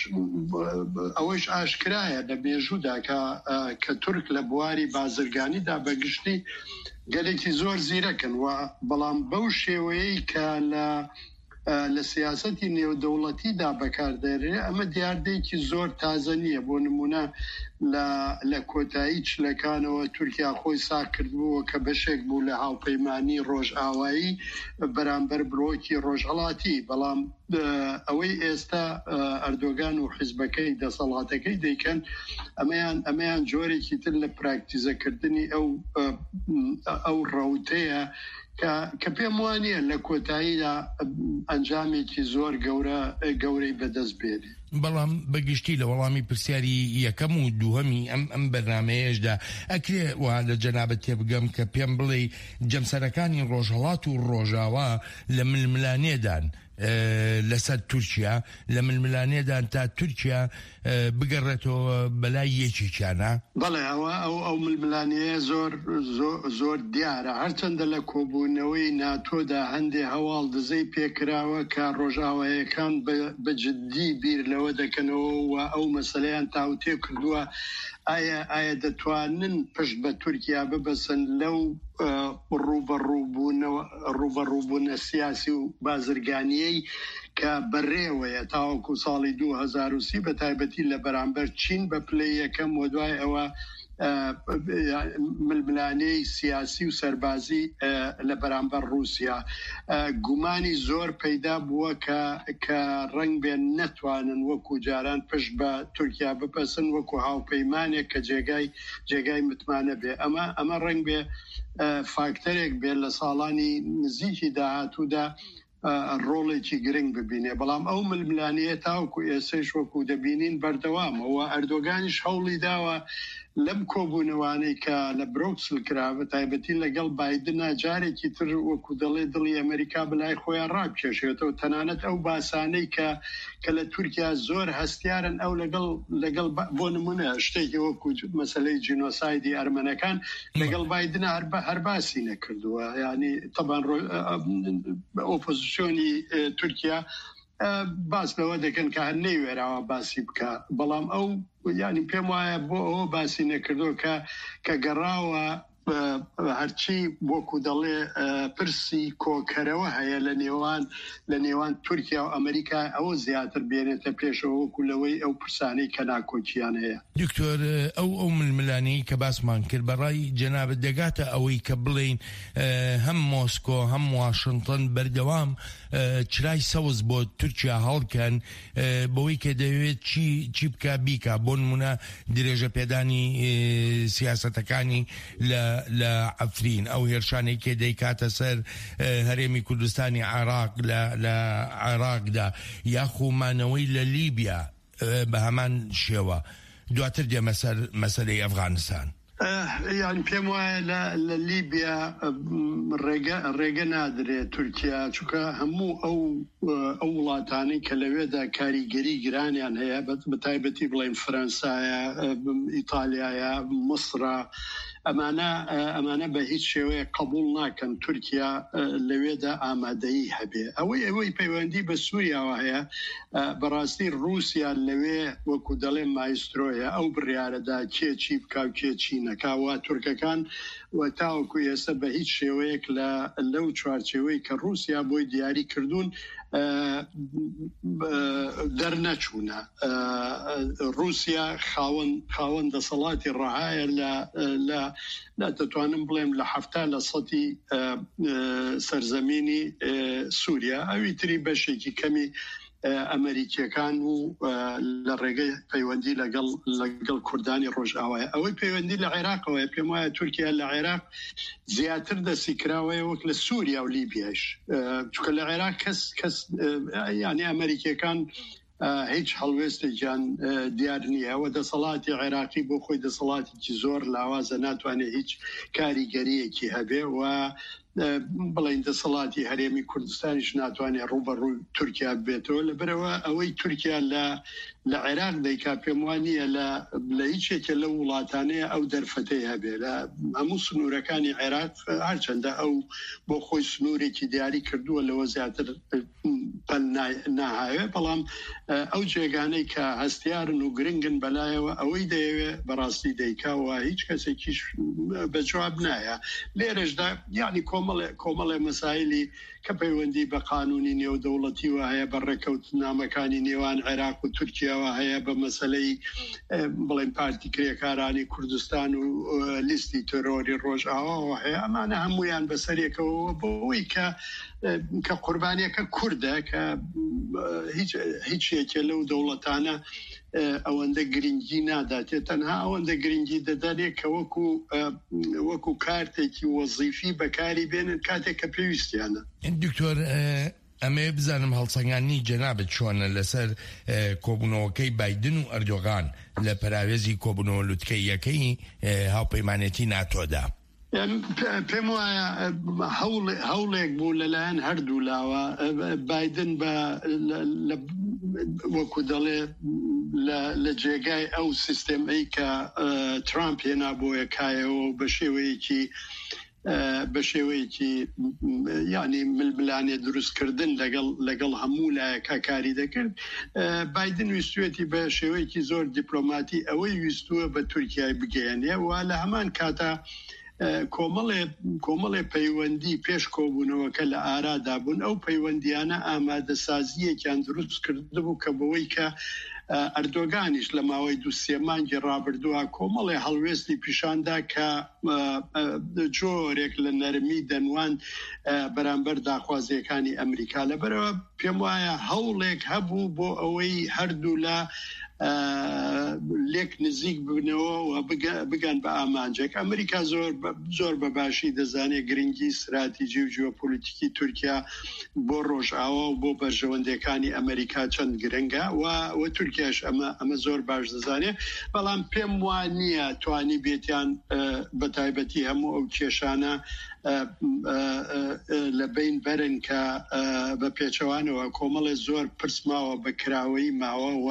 ئەوەش ئاشکرایە لە مێژوودا کە تورک لە بواری بازرگانیدا بەگشتی گەلێکی زۆر زیرەکن و بەڵام بەو شێوەیەی کە لە سیاسەتی نێودەوڵەتیدا بەکاردێنێ ئەمە دیاردەیەکی زۆر تازە نییە. بۆ نمونە لە کۆتایی چلەکانەوە تورکیا خۆی ساک کردبووە کە بەشێک بوو لە هاوپەیمانی ڕۆژئاوایی بەرامبەر بڵۆکی ڕۆژهەڵاتی، بەڵام ئەوەی ئێستا ئەردۆگان و حیزبەکەی دەسەڵاتەکەی دەیکەن ئەمەیان جۆرێکی تر لە پراکتیزەکردنی ئەو ڕەوتەیە کە پێم وانە لە کۆتاییدا ئەنجامێکی زۆر گەورەی بەدەست بێنێ. بەڵام بەگشتی لە وەڵامی پرسیاری یەکەم و دووهەمی ئەم بەرنامەیەشدا ئەکرێ وا لە جەنابەت تێبگەم کە پێم بڵێ جەمسەرەکانی ڕۆژهەڵات و ڕۆژاوا لە ململانێدان لەسەر تورکیا لە ململانێدان تا تورکیا بگەڕێتەوە بەلای یەکێکیانە؟ بەڵێ ئەو ململانەیە زۆر دیارە، هەرچەندە لە کۆبوونەوەی ناتۆدا هەندێ هەواڵ دزەی پێکراوە کە ڕۆژاوایەکان بەجددی بیر لەوە دەکەنەوە و ئەو مەسەلەیان تاوتێ کردووە ئایا دەتوانن پشت بە تورکیا ببەسن لەو ڕوبەڕووبوونە سیاسی و بازرگانیەی کە بەڕێوەیە تاوەکو ساڵی 2030 بە تایبەتی لە بەرامبەر چین بە پلەی یەکەم و دوای ئەوە ململانەی سیاسی و سەربازی لە بەرامبەر رووسیا. گومانی زۆر پەیدا بووە کە ڕەنگ بێن نەتوانن وەکو جاران پشت بە تورکیا بپەسن وەکو هاوپەیمانێک کە جێگای متمانە بێ. ئەمە ڕەنگ بێ فاکتەرێک بێت لە ساڵانی نزیکی داهاتوودا ڕۆڵێکی گرنگ ببینێ، بەڵام ئەو ململانەیە تاوەکو ئێسەش وەکو دەبینین بەردەوامەوە. ئەردۆگانیش هەوڵی داوە لەم کۆبوونەوانەی کە لە برۆکسل کراوە تایبەتی لەگەڵ بایدنە جارێکی تر وەکو دەڵێ دڵی ئەمریکا بەلای خۆیان ڕابکێشێتەوە. تەنانەت ئەو باسانەی کە لە تورکیا زۆر هەستیارن ئەو لەگەڵ بۆ نمونە شتێکی وەکو مەسەلەی جینۆسایدی ئەرمەنەکان لەگەڵ بایدنە هەر باسی نەکردووە. یعنی تەبان ئۆپۆزیسیۆنی تورکیا باس لەوە دەکەن کە هەر نەیوێراوە باسی بکە، بەڵام ئەو یعنی پێم وایە بۆ ئەوە باسی نەکردو کە گەڕاوە هەرچی وەکو دەڵێ پرسی کۆکەرەوە هەیە لە نێوان تورکیا و ئەمریکا ئەوە زیاتر بێنێتە پێشەوە وەکو لەوەی ئەو پرسانەی کە ناکۆکیان هەیە. دکتۆر ئەو ململانەی کە باسمان کرد بەڕای جەنابەت دەگاتە ئەوەی کە بڵێن هەم مۆسکۆ هەم واشنگتن بەردەوام چرای سەوز بۆ تورکیا هەڵکەن بەوەی کە دەوێت چی بکە بیکە، بۆ نمونە درێژە پێدانی سیاسەتەکانی لە ئەفرین ئەو هێرشانەی کێ دەیکاتە سەر هەرێمی کوردستانی عێراق لە عێراقدا یاخومانەوەی لە لیبیا بە هەمان شێوە. دواتر دێمە سەر مەسەلەی ئەفغانستان. یان پێم وایە لە لیبیا ڕێگە نادرێت تورکیا، چونکە هەموو ئەو وڵاتانی کە لەوێدا کاریگەری گرانیان هەیە بە تایبەتی بڵێن فەرەنسایە، ئیتالیایە، مصرە، ئەمانە بە هیچ شێوەیە قبول ناکەن تورکیا لەوێدا ئامادەیی هەبێ. ئەوەی پەیوەندی بە سووریاوە هەیە بەڕاستی رووسیا لەوێ وەکو دەڵێ مایسترۆیە ئەو بڕیارەدا کێ چی بکا و کێ چی نەکاوە. تورکەکان و تاوەکو ئێستا بە هیچ شێوەیەک لەو چوارچێوەی کە رووسیا بۆی دیاری کردوون دەرنەچوونە. رووسیا خاوەن دەسەڵاتی ڕەهایە لا دەتوانم بڵێم لە 70% سەرزەمینی سووریا، ئەوی تری بەشێکی کەمی ئەمریکیەکان و لە ڕێگەی پەیوەندی لەگەڵ کوردانی ڕۆژئاوایە. ئەوەی پەیوەندی لە عێراقەوەی پێم وایە تورکیا لە عێراق زیاتر دەستی کراوەیە وەک لە سووریا و لیبیاش، چونکە لە عێراق کەس یعنی ئەمریکیەکان هیچ هەڵوێستێکیان دیار نییە. ئەوە دەسەڵاتی عێراقی بۆ خۆی دەسەڵاتێکی زۆر لاوازە، ناتوانێت هیچ کاریگەریەکی هەبێ و بڵین دەسەڵاتی هەرێمی کوردستانیش ناتوانێت ڕوبەڕووی تورکیا بێتەوە. لەبەرەوە ئەوەی تورکیا لە عێراق دەیکا پێم وانییە لە هیچێکە لە وڵاتانەیە ئەو دەرفەتەی هەبێ لە هەموو سنوورەکانی عێراق، هەرچەندە ئەو بۆ خۆی سنوورێکی دیاری کردووە لەوە زیاتر پەل ناهاوێ، بەڵام ئەو جێگانەی کە هەستیارن و گرنگن بەلایەوە ئەوەی دەیەوێ بەڕاستی دەیکاوە هیچ کەسێکیش بەجواب نایە. لێرەشدا یعنی کۆمەڵێ مەسایلی کە پەیوەندی بە قانونی نێودەوڵەتیوە هەیە، بە ڕێکەوتنامەکانی نێوان عێراق و تورکیاوە هەیە، بە مەسەلەی بڵێن پارتی کرێکارانی کوردستان و لیستی تۆرۆری ڕۆژئاواوە هەیە. ئەمانە هەمویان بەسەرێکەوە بۆەوەی کە قوربانیەکە کووردە کە هیچ یەکێ لەو دەوڵەتانە ئەوەندە گرنگی ناداتێت، تەنها ئەوەندە گرنگی دەدانێت کە وەکو کارتێکی وەزیفی بەکاری بێنن کاتێک کە پێویستیانە. دکتۆر ئەمێ بزانم هەڵسەنگانی جەنابەت چۆنە لەسەر کۆبوونەوەکەی بایدن و ئەردۆغان لە پەراوێزی کۆبوونەوە لوتکەیەکەی هاوپەیمانێتی ناتۆدا. پێم وایە هەوڵێک بوو لەلایەن هەردوو لاوە بایدن بە وەکو دەڵێ لە جێگای ئەو سیستەمەی کە ترامپ هێنا بۆ یەکایەوە بە شێوەیەکی یعنی ململانێ دروستکردن لەگەڵ هەموو لایەکە کاری دەکرد بایدن ویستوێتی بە شێوەیەکی زۆر دیپلۆماتی ئەوەی ویستووە بە تورکیای بگەێنێ و لە هەمان کاتە کۆمەڵێ پەیوەندی پێش کۆبوونەوەکە لە ئارادا بوون ئەو پەیوەندیانە ئامادەسازیەکیان دروست کردبوو کە بەوەی کە ئەردۆگانیش لە ماوەی 2-3 مانگی ڕابردووە کۆمەڵێ هەڵوێستی پیشاندا کە جۆرێک لە نەرمی دەنوان بەرامبەر داخوازیەکانی ئەمریکا لەبەرەوە پێم وایە هەوڵێک هەبوو بۆ ئەوەی هەردوو لە لێک نزیک ببنەوە و بگەن بە ئامانجێک ئەمریکا زۆر بەباشی دەزانێت گرنگی استراتیژی و ژیۆپۆلیتیکی تورکیا بۆ ڕۆژئاوا و بۆ بەرژەوەندەکانی ئەمریکا چەند گرنگە و تورکیاش ئەمە زۆر باش دەزانێت بەڵام پێم وانە توانی بێتیان بە تایبەتی هەموو ئەو کێشانە لە بین بەرن کە بە پێچەوانەوە کۆمەڵێ زۆر پرسماوە بە کراوەی ماوە و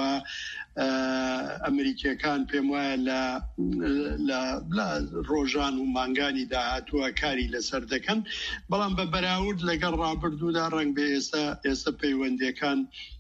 ئەمریکیەکان پێم وایە لە ڕۆژان و مانگانی داهاتووە کاری لەسەر دەکەن بەڵام بە بەراورد لەگەڵ ڕابردوودا ڕەنگ بە ئێستا پەیوەندیەکان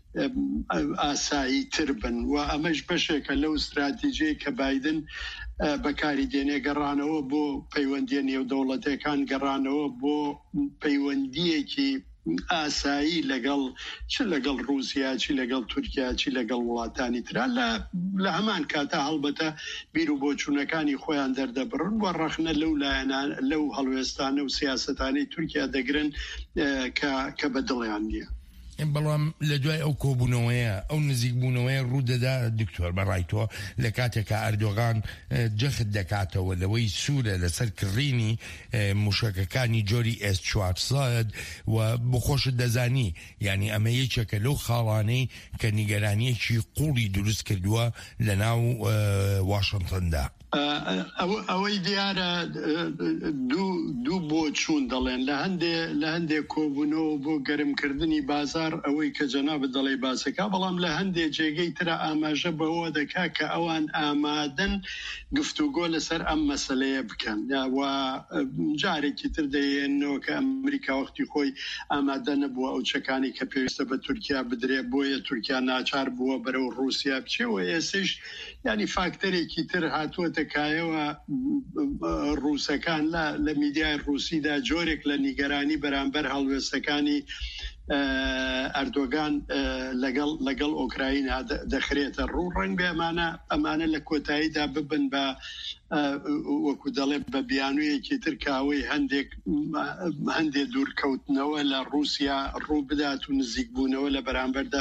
ئاسایی تر بن و ئەمەش بەشێکە لەو استراتیژیەی کە بایدن بەکاری دێنێ گەڕانەوە بۆ پەیوەندیە نێودەوڵەتەکان گەڕانەوە بۆ پەیوەندیەکی ئاسایی لەگەڵ رووسیا چی لەگەڵ تورکیا چی لەگەڵ وڵاتانی ترا لە هەمان کاتە هەڵبەتە بیر و بۆچوونەکانی خۆیان دەردەبڕن و ڕەخنە لەو هەڵوێستانە و سیاسەتانەی تورکیا دەگرن کە بەدڵیان نییە بەڵام لە دوای ئەو کۆبوونەوەیە ئەو نزیکبوونەوەی ڕوودەدا دکتۆر بەڕایتەوە لە کاتێکە ئەردۆغان جەخت دەکاتەوە لەوەی سوورە لەسەر کڕینی موشکەکانی جۆری S-400 و بخۆشت دەزانی یعنی ئەمە یەکێکە لەو خاڵانەی کە نیگەرانیەکی قوڵی دروست کردووە لە ناو واشنگتندا ئەوەی دیارە دوو بۆ چوون دەڵێن لە هەندێک کۆبوونەوە بۆ گەرمکردنی بازار ئەوەی کە جەنابەت دەڵێ باسەکە بەڵام لە هەندێک جێگەی ترە ئاماژە بەوە دەکا کە ئەوان ئامادەن گفتوگۆ لەسەر ئەم مەسەلەیە بکەن و جارێکی تر دەیێنەوە کە ئەمریکا وەختی خۆی ئامادە نەبووە ئەو چەکانی کە پێویستە بە تورکیا بدرێ بۆیە تورکیا ناچار بووە بەرەو رووسیا بچێەوە ئێسش ینی فاکتەرێکی تر هاتووە تکایەوە ڕووسەکان لە میدیای ڕووسیدا جۆرێک لە نیگەرانی بەرامبەر هەڵوێستەکانی ئەردۆگان لەگەڵ ئۆکراینە دەخرێتە ڕوو ڕەنگ بێ ئەمانە لە کۆتاییدا ببن بە وەکو دەڵێ بە بیانوویەکی تر کاوەی هەندێک دوورکەوتنەوە لە رووسیا ڕوو بدات و نزیکبوونەوە لە بەرامبەردا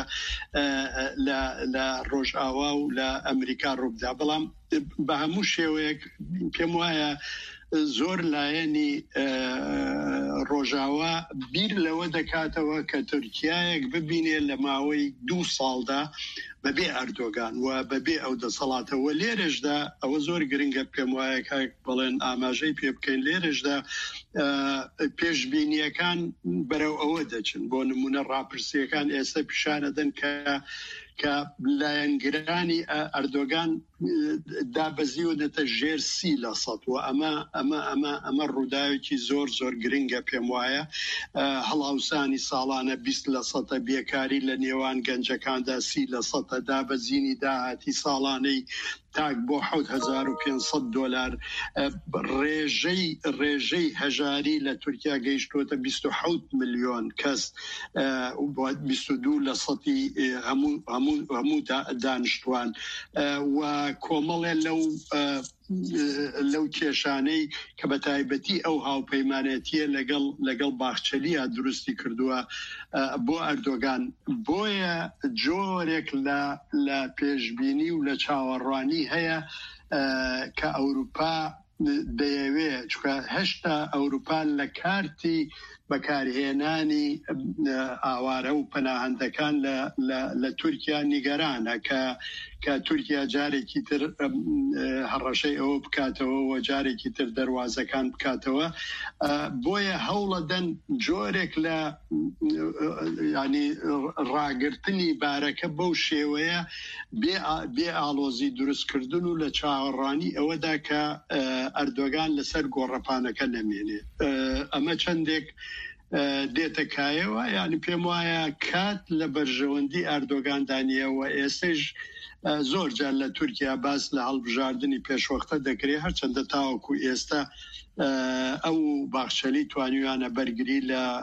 لە ڕۆژئاوا و لە ئەمریکا ڕووبدا بەڵام بە هەموو شێوەیەک پێم وایە زۆر لایەنی ڕۆژاوا بیر لەوە دەکاتەوە کە تورکیایەک ببینێ لە ماوەی 2 ساڵدا بەبێ ئەردۆگان و بەبێ ئەو دەسەڵاتەوە لێرەشدا ئەوە زۆر گرنگە پێم وایە کە بڵێن ئاماژەی پێ بکەین لێرەشدا پێشبینیەکان بەرەو ئەوە دەچن بۆ نمونە ڕاپرسیەکان ئێستا پیشانەدەن کە لایەنگرانی ئەردۆگان دابەزیوەدەتە ژێر 30% و ئەمە ڕووداوێکی زۆر گرنگە پێم وایە هەڵاوسانی ساڵانە 20% بێکاری لە نێوان گەنجەکاندا 30% دابەزینی داهاتی ساڵانەی تاک بۆ $7,500 ڕێژەی هەژاری لە تورکیا گەیشتوتە 27 ملیۆن کەس 22% هەموو دانیشتوان و کۆمەڵێ لەو کێشانەی کە بە تایبەتی ئەو هاوپەیمانەتیە لەگەڵ باخچەلیە دروستی کردووە بۆ ئەردۆگان بۆیە جۆرێک لە پێشبینی و لە چاوەڕوانی هەیە کە ئەوروپا دەیەوێت چکە هەشتا ئەوروپا لە کارتی بەکارهێنانی ئاوارە و پەناهەندەکان لە تورکیا نیگەرانە کە تورکیا جارێکی تر هەڕەشەی ئەوە بکاتەوە و جارێکی تر دەواازەکان بکاتەوە بۆیە هەوڵەدەن جۆرێک لە ینی ڕاگررتنی بارەکە بەو شێوەیە بێ ئالۆزی دروستکردن و لە چاوەڕانی ئەوەدا کە ئەردۆگان لەسەر گۆڕەپانەکە نەمێنێ ئەمە چەندێک دێتەکایەوە ینی پێم وایە کات لە بەرژەوەندی ئەردۆگاندانیەوە ئێستش زۆر جار لە تورکیا باس لە هەڵبژاردننی پێشوەختە دەکرێت هەرچەندە تاوەکو ئێستا ئەو باخچەلی توانیوانە بەرگری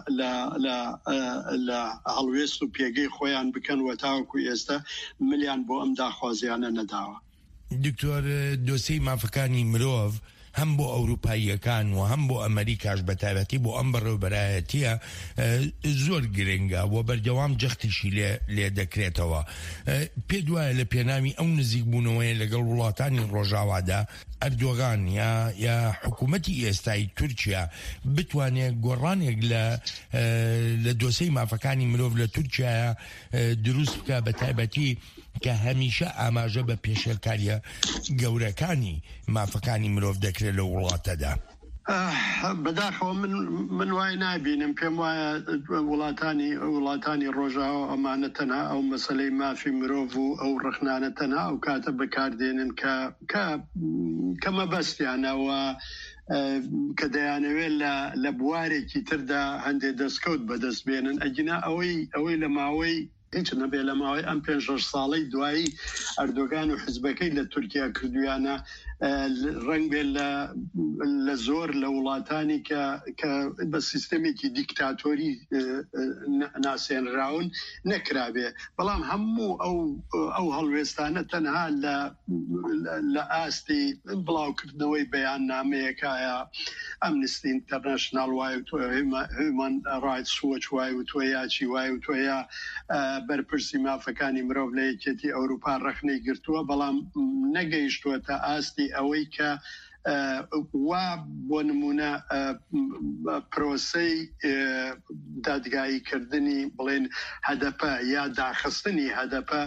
لە هەڵوێست و پێگەی خۆیان بکەن و تاوەکو ئێستا ملیان بۆ ئەم داخوازیانە نەداوە. دکتۆر دۆسەی مافەکانی مرۆڤ هەم بۆ ئەوروپاییەکان و هەم بۆ ئەمریکاش بەتابەتی بۆ ئەم بەڕێوەبەرایەتیە زۆر گرنگە و بەردەوام جەختیشی لێ دەکرێتەوە. پێ دوایە لە پێناوی ئەو نزیک بوونەوەی لەگەڵ وڵاتانی ڕۆژاوادا ئەردۆغان یا حکوومەتی ئێستای تورکیا بتوانێت گۆڕانێک لە دۆسەی مافەکانی مرۆڤ لە تورکیا دروست بکە بەتایبەتی کە هەمیشە ئاماژە بە پێشێلکاریە گەورەکانی مافەکانی مرۆڤ دەکرێت لە وڵاتەدا. بەداخەوە من وای نابینم پێم وایە وڵاتانی ڕۆژاوە ئەمانە تەنها ئەو مەسلەی مافی مرۆڤ و ئەو ڕخنانە تەنها ئەو کاتە بەکاردێنن کە مەبەستیانەوە کە دەیانەوێت لە بوارێکی تردا هەندێک دەستکەوت بەدەست بێنن ئەگینا ئەوەی لە ماوەی هیچ نەبێ لە ماوەی ئەم 5 ساڵەی دوایی ئەردۆگان و حزبەکەی لە تورکیا کردویانە ڕنگ بێت لە زۆر لە وڵاتانی کە بە سیستەمێکی دیکتاتۆری ناسێنراون نەکرابێ بەڵام هەموو ئەو هەڵوێستانە تەنها لە ئاستی بڵاوکردنەوەی بەیان نامەیەکایە ئەمنستی ئینتەرنەشناڵ وای و تۆ هیومن ڕایتس وۆچ وای و تۆ یاچی وای و تۆ یا بەرپرسی مافەکانی مرۆڤ لە یەکێتی ئەوروپا ڕەخنەی گرتووە بەڵام نەگەیشتووەتە ئاستی ئەوەی کە وا بۆ نمونە پرۆسەی دادگاییکردنی بڵێن هەدەپە یا داخستنی هەدەپە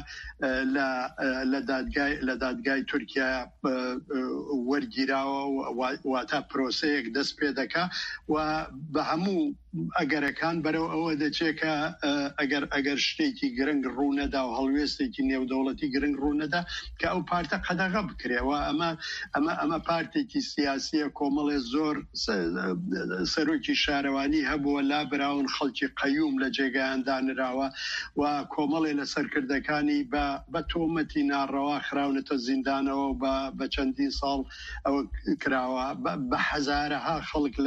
لە دادگای تورکیا وەرگیراوە واتە پرۆسەیەک دەست پێ دەکا و بە هەموو ئەگەرەکان بەرەو ئەوە دەچێکە ئەگەر شتێکی گرنگ ڕوونەدا و هەڵوێستێکی نێودەوڵەتی گرنگ ڕوونەدا کە ئەو پارتە قەدەغە بکرێەوە ئەمە پارتێکی سیاسیە کۆمەڵێ زۆر سەرۆکی شارەوانی هەبووە لابراون خەڵکی قەیوم لە جێگایان دانراوە و کۆمەڵێ لە سەرکردەکانی بە تۆمەتی ناڕەوا خراونەتە زیندانەوە بە چەندین ساڵ ئەوە کراوە بە حەزارەها خەڵک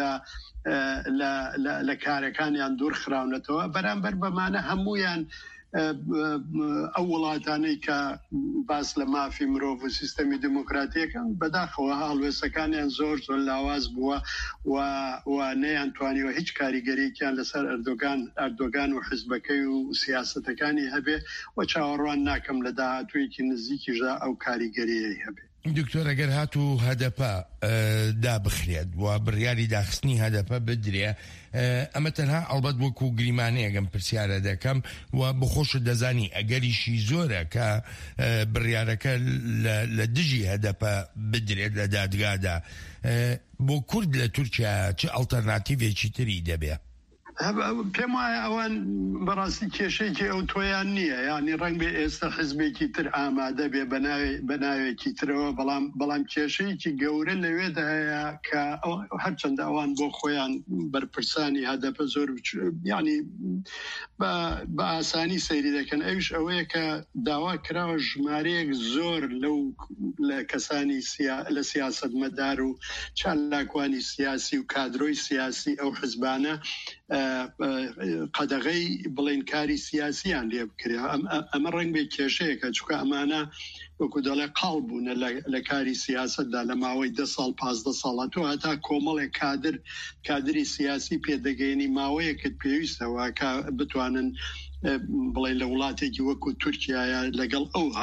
لە کارەکانیان دوور خراونەتەوە بەرامبەر بەمانە هەمویان ئەو وڵاتانەی کە باس لە مافی مرۆڤ و سیستەمی دموکراتیەکان بەداخەوە هەڵوێستەکانیان زۆر لاواز بووە و نەیان توانیوە هیچ کاریگەریەکیان لەسەر ئەردۆگان و حزبەکەی و سیاسەتەکانی هەبێ و چاوەڕوان ناکەم لە داهاتوویەکی نزیکیشدا ئەو کاریگەریەی هەبێ. دکتۆر ئەگەر هاتوو هەدەپە دابخرێت و بڕیاری داخستنی هەدەپە بدرێ ئەمە تەنها ئەڵبەت وەکو گریمانەیەگەم پرسیارە دەکەم و بخۆشت دەزانی ئەگەریشی زۆرە کە بڕیارەکە لە دژی هەدەپە بدرێت لە دادگادا بۆ کورد لە تورکیا چه ئەڵتەرناتیڤێکی تری دەبێ؟ پێم وایە ئەوان بەڕاستی کێشەیەکی ئەو تۆیان نییە ینی ڕنگ بێ ئێستا حزبێکی تر ئامادە بێ بە ناوێکی ترەوە بەڵام کێشەیەکی گەورە لەوێدا هەیە کە هەرچەندە ئەوان بۆ خۆیان بەرپرسانی هەدەپە زۆر ینی بە ئاسانی سەیری دەکەن ئەوش ئەوەیە کە داوا کراوە ژمارەیەک زۆر لە کەسانی لە سیاست مەدار و چالاکوانی سیاسی و کادرۆی سیاسی ئەو حزبانە قەدەغەی بڵێن کاری سیاسیان لێ بکرێ ئەمە ڕنگ بێ کێشەیەکە چونکە ئەمانە وەکو دەڵێ قاڵ بوونە لە کاری سیاستدا لە ماوەی 10 ساڵ 15 ساڵات و هەتا کۆمەڵێک کادری سیاسی پێدەگەێنی ماوەیەکت پێویستەوە کە بتوانن بڵێ لە وڵاتێکی وەکو تورکیایە لەگەڵ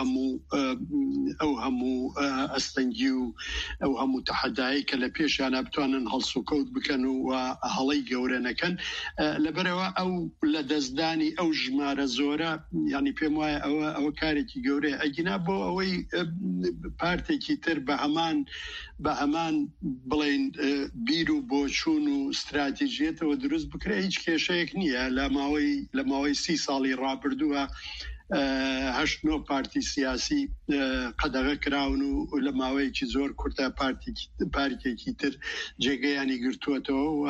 ئەو هەموو ئەستەنگی و ئەو هەموو تەحەدایی کە لە پێشیانە بتوانن هەڵسوکەوت بکەن و هەڵەی گەورە نەکەن لەبەرەوە ئەو لە دەستدانی ئەو ژمارە زۆرە ینی پێم وایە ئەوە کارێکی گەورەیە ئەگینا بۆ ئەوەی پارتێکی تر بە هەمان بڵێن بیر و بۆچوون و استراتیژیەتەوە دروست بکرێ هیچ کێشەیەک نییە لە ماوەی 30 ساڵی ڕابردووە 8 پارتی سیاسی قەدەغە کراون و لە ماوەیەکی زۆر کورتە پارتێکی تر جێگەیانی گرتووەتەوە و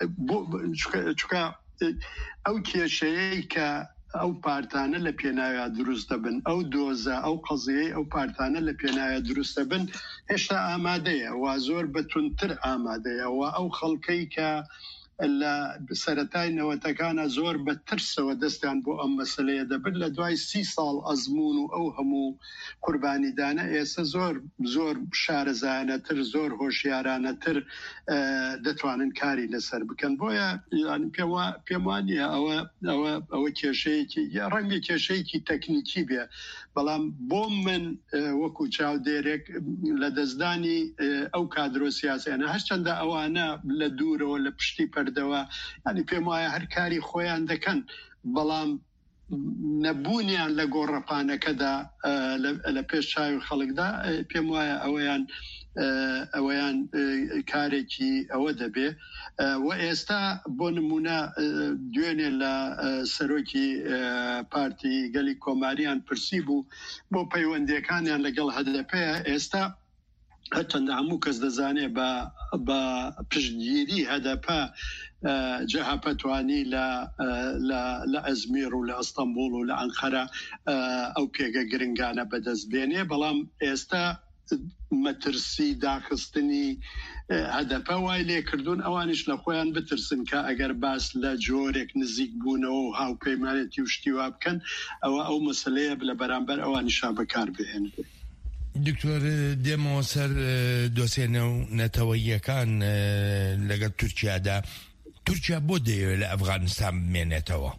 چکە ئەو کێشەیەی کە ئەو پارتانە لە پێناویە دروست دەبن ئەو دۆزە ئەو قەزیەی ئەو پارتانە لە پێناویە دروست دەبن هێشتا ئامادەیە و زۆر بەتونتر ئامادەیە و ئەو خەڵکەی کە لە سەرەتای نەوەتەکانە زۆر بە ترسەوە دەستیان بۆ ئەم مەسەلەیە دەبن لە دوای 30 ساڵ ئەزمون و ئەو هەموو قوربانیدانە ئێستا زۆر شارەزایانەتر زۆر هۆشیارانەتر دەتوانن کاری لەسەر بکەن بۆیە پێم وانە ئەوە کێشەیەکی ڕەنگە کێشەیەکی تەکنیکی بێ بەڵام بۆ من وەکو چاودێرێک لە دەستدانی ئەو کادرۆ سیاسیانە هەرچەندە ئەوانە لە دوورەوە لە پشتی پەردەوە ینی پێم وایە هەر کاری خۆیان دەکەن بەڵام نەبوونیان لە گۆڕەپانەکەدا لە پێش چاوی خەڵکدا پێم وایە ئەوەیان کارێکی ئەوە دەبێ و ئێستا بۆ نمونە دوێنێ لە سەرۆکی پارتی گەلی کۆماریان پرسی بوو بۆ پەیوەندیەکانیان لەگەڵ هەدەپەیە ئێستا هەرچەندە هەموو کەس دەزانێ بە پشتگیری هەدەپە جەهاپەتوانی لە ئەزمیر و لە ئەستەمبول و لە ئەنقەرە ئەو پێگە گرنگانە بەدەست بێنێ بەڵام ئێستا مەترسی داخستنی هەدەپە وای لێکردوون ئەوانش لە خۆیان بترسن کە ئەگەر باس لە جۆرێک نزیک بوونەوە و هاوپەیمانێتی وشتیوا بکەن ئەو مەسەلەیە لە بەرامبەر ئەوانیشا بەکار بهێن. دکتۆر دێمەوە سەر دۆسێنە و نەتەوەییەکان لەگەڵ تورکیادا تورکیا بۆ دەیەوێت لە ئەفغانستان بمێنێتەوە؟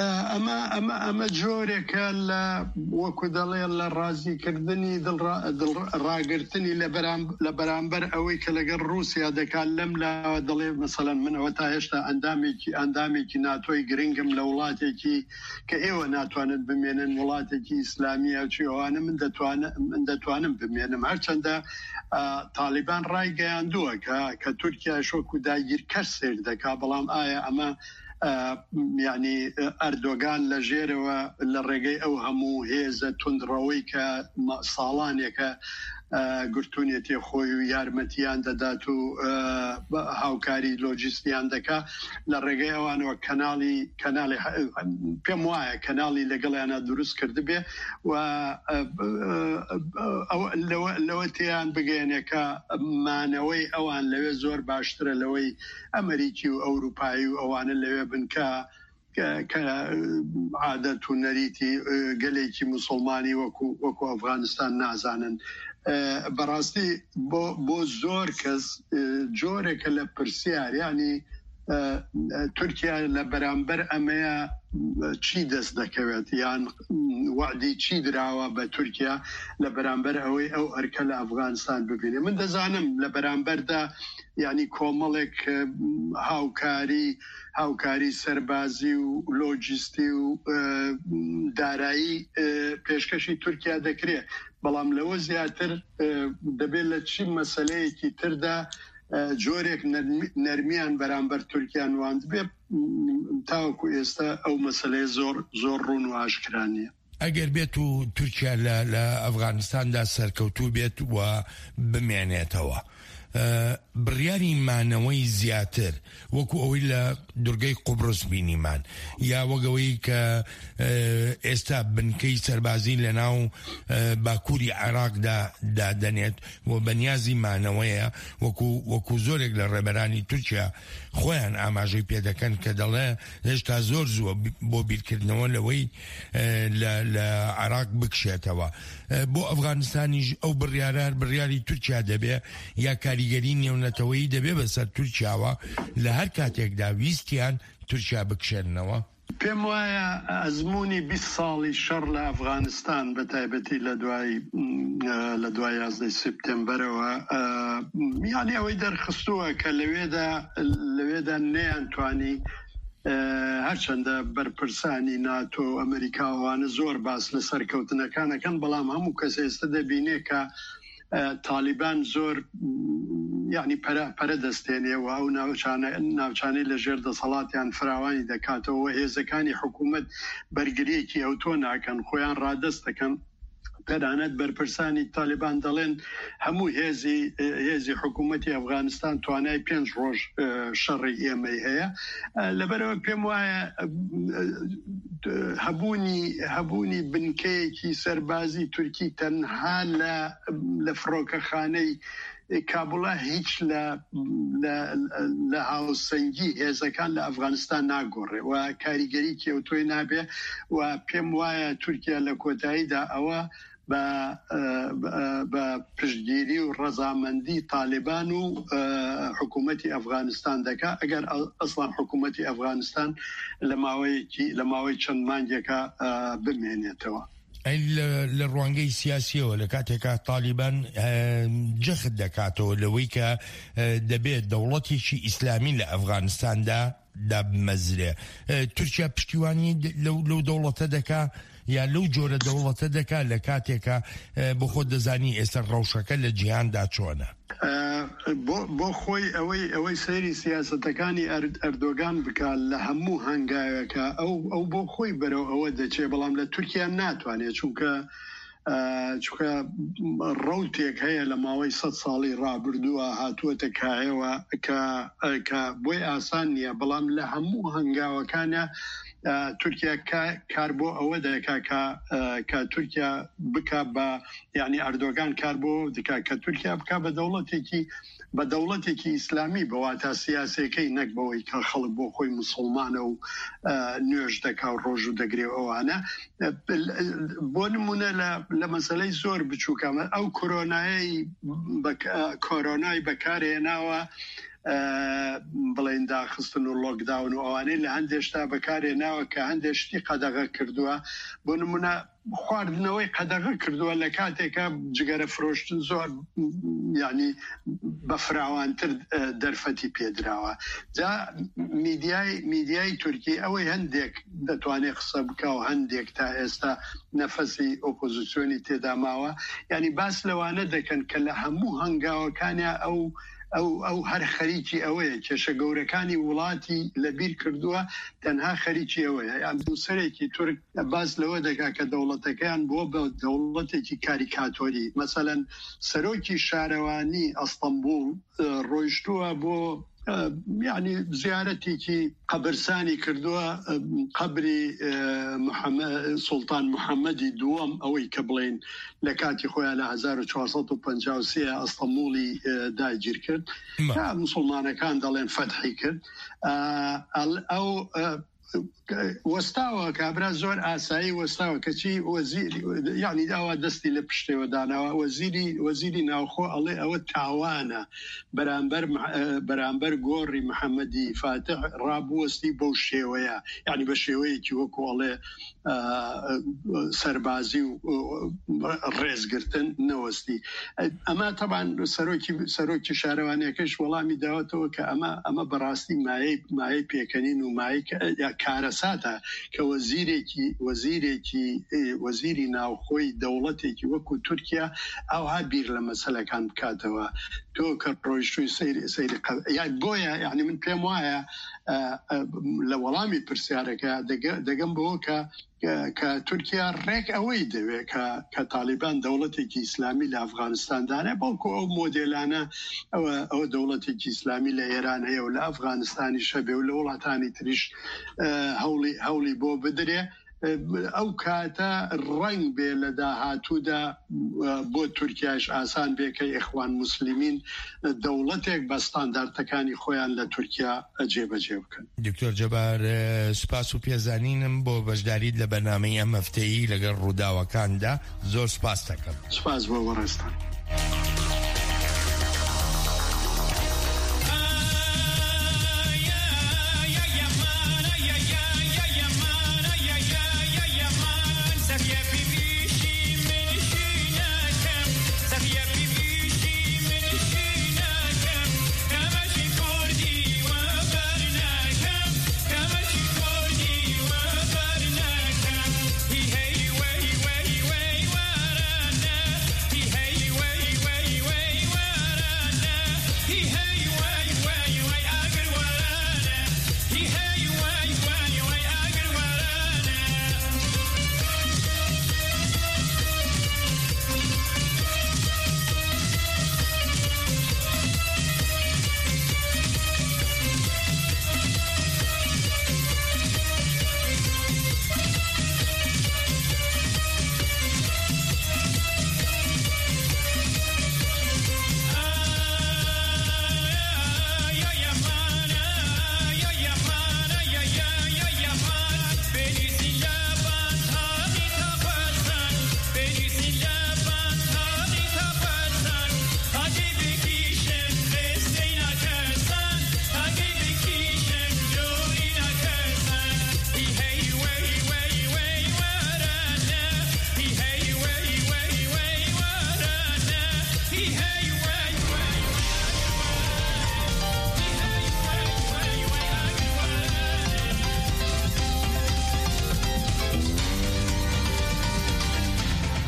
ئەمە جۆرێکە لە وەکو دەڵێ لە ڕازیکردنی ڕاگررتنی لە بەرامبەر ئەوەی کە لەگەڵ رووسیا دەکات لەم لاوە دەڵێ مەسەڵەن منەوە تا هێشتا ئەندامێکی ناتۆی گرنگم لە وڵاتێکی کە ئێوە ناتوانن بمێنن وڵاتێکی ئیسلامیە چیەوانە من دەتوانم بمێنم هەرچەندە تالیبان ڕایگەیاندووە کە تورکیا شۆک و داگیرکەر سێر دەکا بەڵام ئایا ئەمە یعنی ئەردۆگان لە ژێرەوە لە ڕێگەی ئەو هەموو هێزە تونندڕەوەی کە ساڵانێکە گرتوونێتی خۆی و یارمەتیان دەدات و هاوکاری لۆجیستیان دەکا لە ڕێگەی ئەوانەوە کەناڵی پێم وایە کەناڵی لەگەڵیانە دروست کرد بێ و لەوە تیان بگەێنێکە مانەوەی ئەوان لەوێ زۆر باشترە لەوەی ئەمریکی و ئەوروپایی و ئەوانە لەوێ بنکە کە عادەت و نەریتی گەلێکی موسڵمانی وەکو ئەفغانستان نازانن. بەڕاستی بۆ زۆر کەس جۆرێکە لە پرسیار ینی تورکیا لە بەرامبەر ئەمەیە چی دەست دەکەوێت یان وعدی چی دراوە بە تورکیا لە بەرامبەر ئەوەی ئەو ئەرکە لە ئەفغانستان ببینێ. من دەزانم لە بەرامبەردا ینی کۆمەڵێک هاوکاری سەربازی و لۆجیستی و دارایی پێشکەشی تورکیا دەکرێت بەڵام لەوە زیاتر دەبێت لە چی مەسەلەیەکی تردا جۆرێک نەرمیان بەرامبەر تورکیان واند بێ تاوەکو ئێستا ئەو مەسەلەیە زۆر ڕوون و ئاشکرانیە. ئەگەر بێت و تورکیا لە ئەفغانستاندا سەرکەوتوو بێت و بمێنێتەوە بڕیاری مانەوەی زیاتر وەکو ئەوەی لە دورگەی قوبرس بینیمان یا وەگەوەی کە ئێستا بنکەی سەربازی لە ناو باکووری عێراقدا دادەنێت و بەنیازی مانەوەیە وەکو زۆرێک لە ڕێبەرانی تورکیا خۆیان ئاماژەی پێدەکەن کە دەڵێ هێشتا زۆر زووە بۆ بیرکردنەوە لەوەی لە عێراق بکشێتەوە. بۆ ئەفغانستانیش ئەو بڕیاری تورکیا دەبێ یا کاریگەری نێونەتەوەی دەبێ بەسەر تورکیاوە لە هەر کاتێکدا ویستیان تورکیا بکشێنەوە. پێم وایە ئەزمموی 20 ساڵی شەڕ لە ئەفغانستان بە تایبەتی لە دوای 11 سپتێمبەرەوە یانی ئەوەی دەرخستووە کە لەوێدا نەیانتوانی هەرچەندە بەرپرسانی ناتۆ ئەمریکاوانە زۆر باس لە سەرکەوتنەکانەکەن بەڵام هەموو کەس ئێستا دەبینێ کە تالیبان زۆر یعنی پەرە دەستێنێەوە ئەو ناوچانەی لە ژێر دەسەڵاتیان فراوانی دەکاتەوە هێزەکانی حکوومەت بەرگریەکی ئەوتۆ ناکەن خۆیان ڕادەست دەکەن تەنانەت بەرپرسانی تالیبان دەڵێن هەموو هێزی حکوومەتی ئەفغانستان توانای 5 ڕۆژ شەڕی ئێمەی هەیە لەبەرەوە پێم وایە هەبوونی بنکەیەکی سەربازی تورکی تەنها لە فڕۆکەخانەی کابوڵە هیچ لە هاوسەنگی هێزەکان لە ئەفغانستان ناگۆڕێ و کاریگەری کێوتۆی نابێ و پێم وایە تورکیا لە کۆتاییدا ئەوە بە پشتگیری و ڕەزامەندی تالیبان و حکوومەتی ئەفغانستان دەکا ئەگەر ئەسڵان حکوومەتی ئەفغانستان لە ماوەی چەند مانگێکە بمێنێتەوە. لە ڕوانگەی سیاسیەوە لە کاتێکا تالیبان جەخت دەکاتەوە لەوەی کە دەبێت دەوڵەتێکی ئیسلامی لە ئەفغانستاندا دابمەزرێ تورکیا پشتیوانی لەو دەوڵەتە دەکا یا لەو جۆرە دەوڵەتە دەکات لە کاتێکە بۆ خۆ دەزانی ئێستا ڕەوشەکە لە جیهاندا چۆنە بۆ خۆی ئەوەی سەیری سیاسەتەکانی ئەردۆگان بکات لە هەموو هەنگاوێکە ئەو بۆ خۆی بەرەو ئەوە دەچێ بەڵام لە تورکیا ناتوانێت چونکە ڕەوتێک هەیە لە ماوەی 100 ساڵی ڕابردووە هاتووەتە کایەوە کە بۆی ئاسان نییە بەڵام لە هەموو هەنگاوەکانە تورکیا کار بۆ ئەوە دەکا کە تورکیا بکە بە یعنی ئەردۆگان کار بۆ دکا کە تورکیا بکە بە دەوڵەتێکی ئیسلامی بەواتە سیاسەکەی نەک بەوەی کە خەڵک بۆ خۆی مسلمانە و نوێژ دەکا و ڕۆژ و دەگرێ ئەوانە بۆ نمونە لە مەسەلەی زۆر بچووکەمە ئەو کۆرۆنای بەکارهێناوە بڵێن داخستن و لۆکداون و ئەوانەی لە هەندێشتا بەکارهێناوە کە هەندێشتی قەدەغە کردووە بۆ نمونە خواردنەوەی قەدەغە کردووە لە کاتێکە جگەرە فرۆشتن زۆر یعنی بە فراوانتر دەرفەتی پێدراوە جا میدیای تورکی ئەوەی هەندێک دەتوانێت قسە بکە و هەندێک تا ئێستا نەفەسی ئۆپۆزیسیۆنی تێدا ماوە یعنی باس لەوانە دەکەن کە لە هەموو هەنگاوەکانە ئەو هەر خەریکی ئەوەیە کێشە گەورەکانی وڵاتی لەبیر کردووە تەنها خەریکی ئەوەیە یان سەرێکی تورک باز لەوە دەکا کە دەوڵەتەکەیان بۆ بە دەوڵەتێکی کاریکاتۆری مەسەلەن سەرۆکی شارەوانی ئەستەمبول ڕۆیشتووە بۆ یعنی زیارەتێکی قەبرسانی کردووە قەبری سوڵتان محەممەدی دووەم ئەوەی کە بڵێن لە کاتی خۆیان لە 1453 ئەستەمبولی داگیر کرد موسڵمانەکان دەڵێن فەتحی کرد ئەو وەستاوە کابرا زۆر ئاسایی وەستاوە کەچی وەزیری یعنی داوا دەستی لە پشتێوە داناوە وەزیری ناوخۆ ئەڵێ ئەوە تاوانە بەرامبەر گۆڕی محەممەدی فاتح ڕابوەستی بەو شێوەیە یعنی بە شێوەیەکی وەکو ئەڵێ سەربازی و ڕێزگرتن نەوەستی ئەمە تەبان سەرۆکی شارەوانیەکەش وەڵامی داوەتەوە کە ئەمە بەڕاستی مایەی پێکەنین و مایە کارەساتە کە وەزیری ناوخۆی دەوڵەتێکی وەکو تورکیا ئەوها بیر لە مەسەلەکان بکاتەوە تۆ کە ڕۆیشتووی سەیری یان بۆیە یعنی من پێم وایە لە وەڵامی پرسیارەکە دەگەم بەوە کە تورکیا ڕێک ئەوەی دەوێت کە تالیبان دەوڵەتێکی ئیسلامی لە ئەفغانستاندانە بەڵکو ئەو مۆدێلانە ئەوە دەوڵەتێکی ئیسلامی لە ئێران هەیە و لە ئەفغانستانی شەبێ و لە وڵاتانی تریش هەوڵی بۆ بدرێ ئەو کاتە ڕنگ بێ لە داهاتوودا بۆ تورکیاش ئاسان بێکەی ئیخوان موسلیمین دەوڵەتێک بە ستانداردەکانی خۆیان لە تورکیا جێبەجێ بکەن. دکتۆر جەبار سپاس و پێزانینم بۆ بەشداریت لە بەرنامەی ئەم هەفتەیی لەگەڵ ڕووداوەکاندا زۆر سپاس دەکەم. سپاس بۆ وەڕێستان.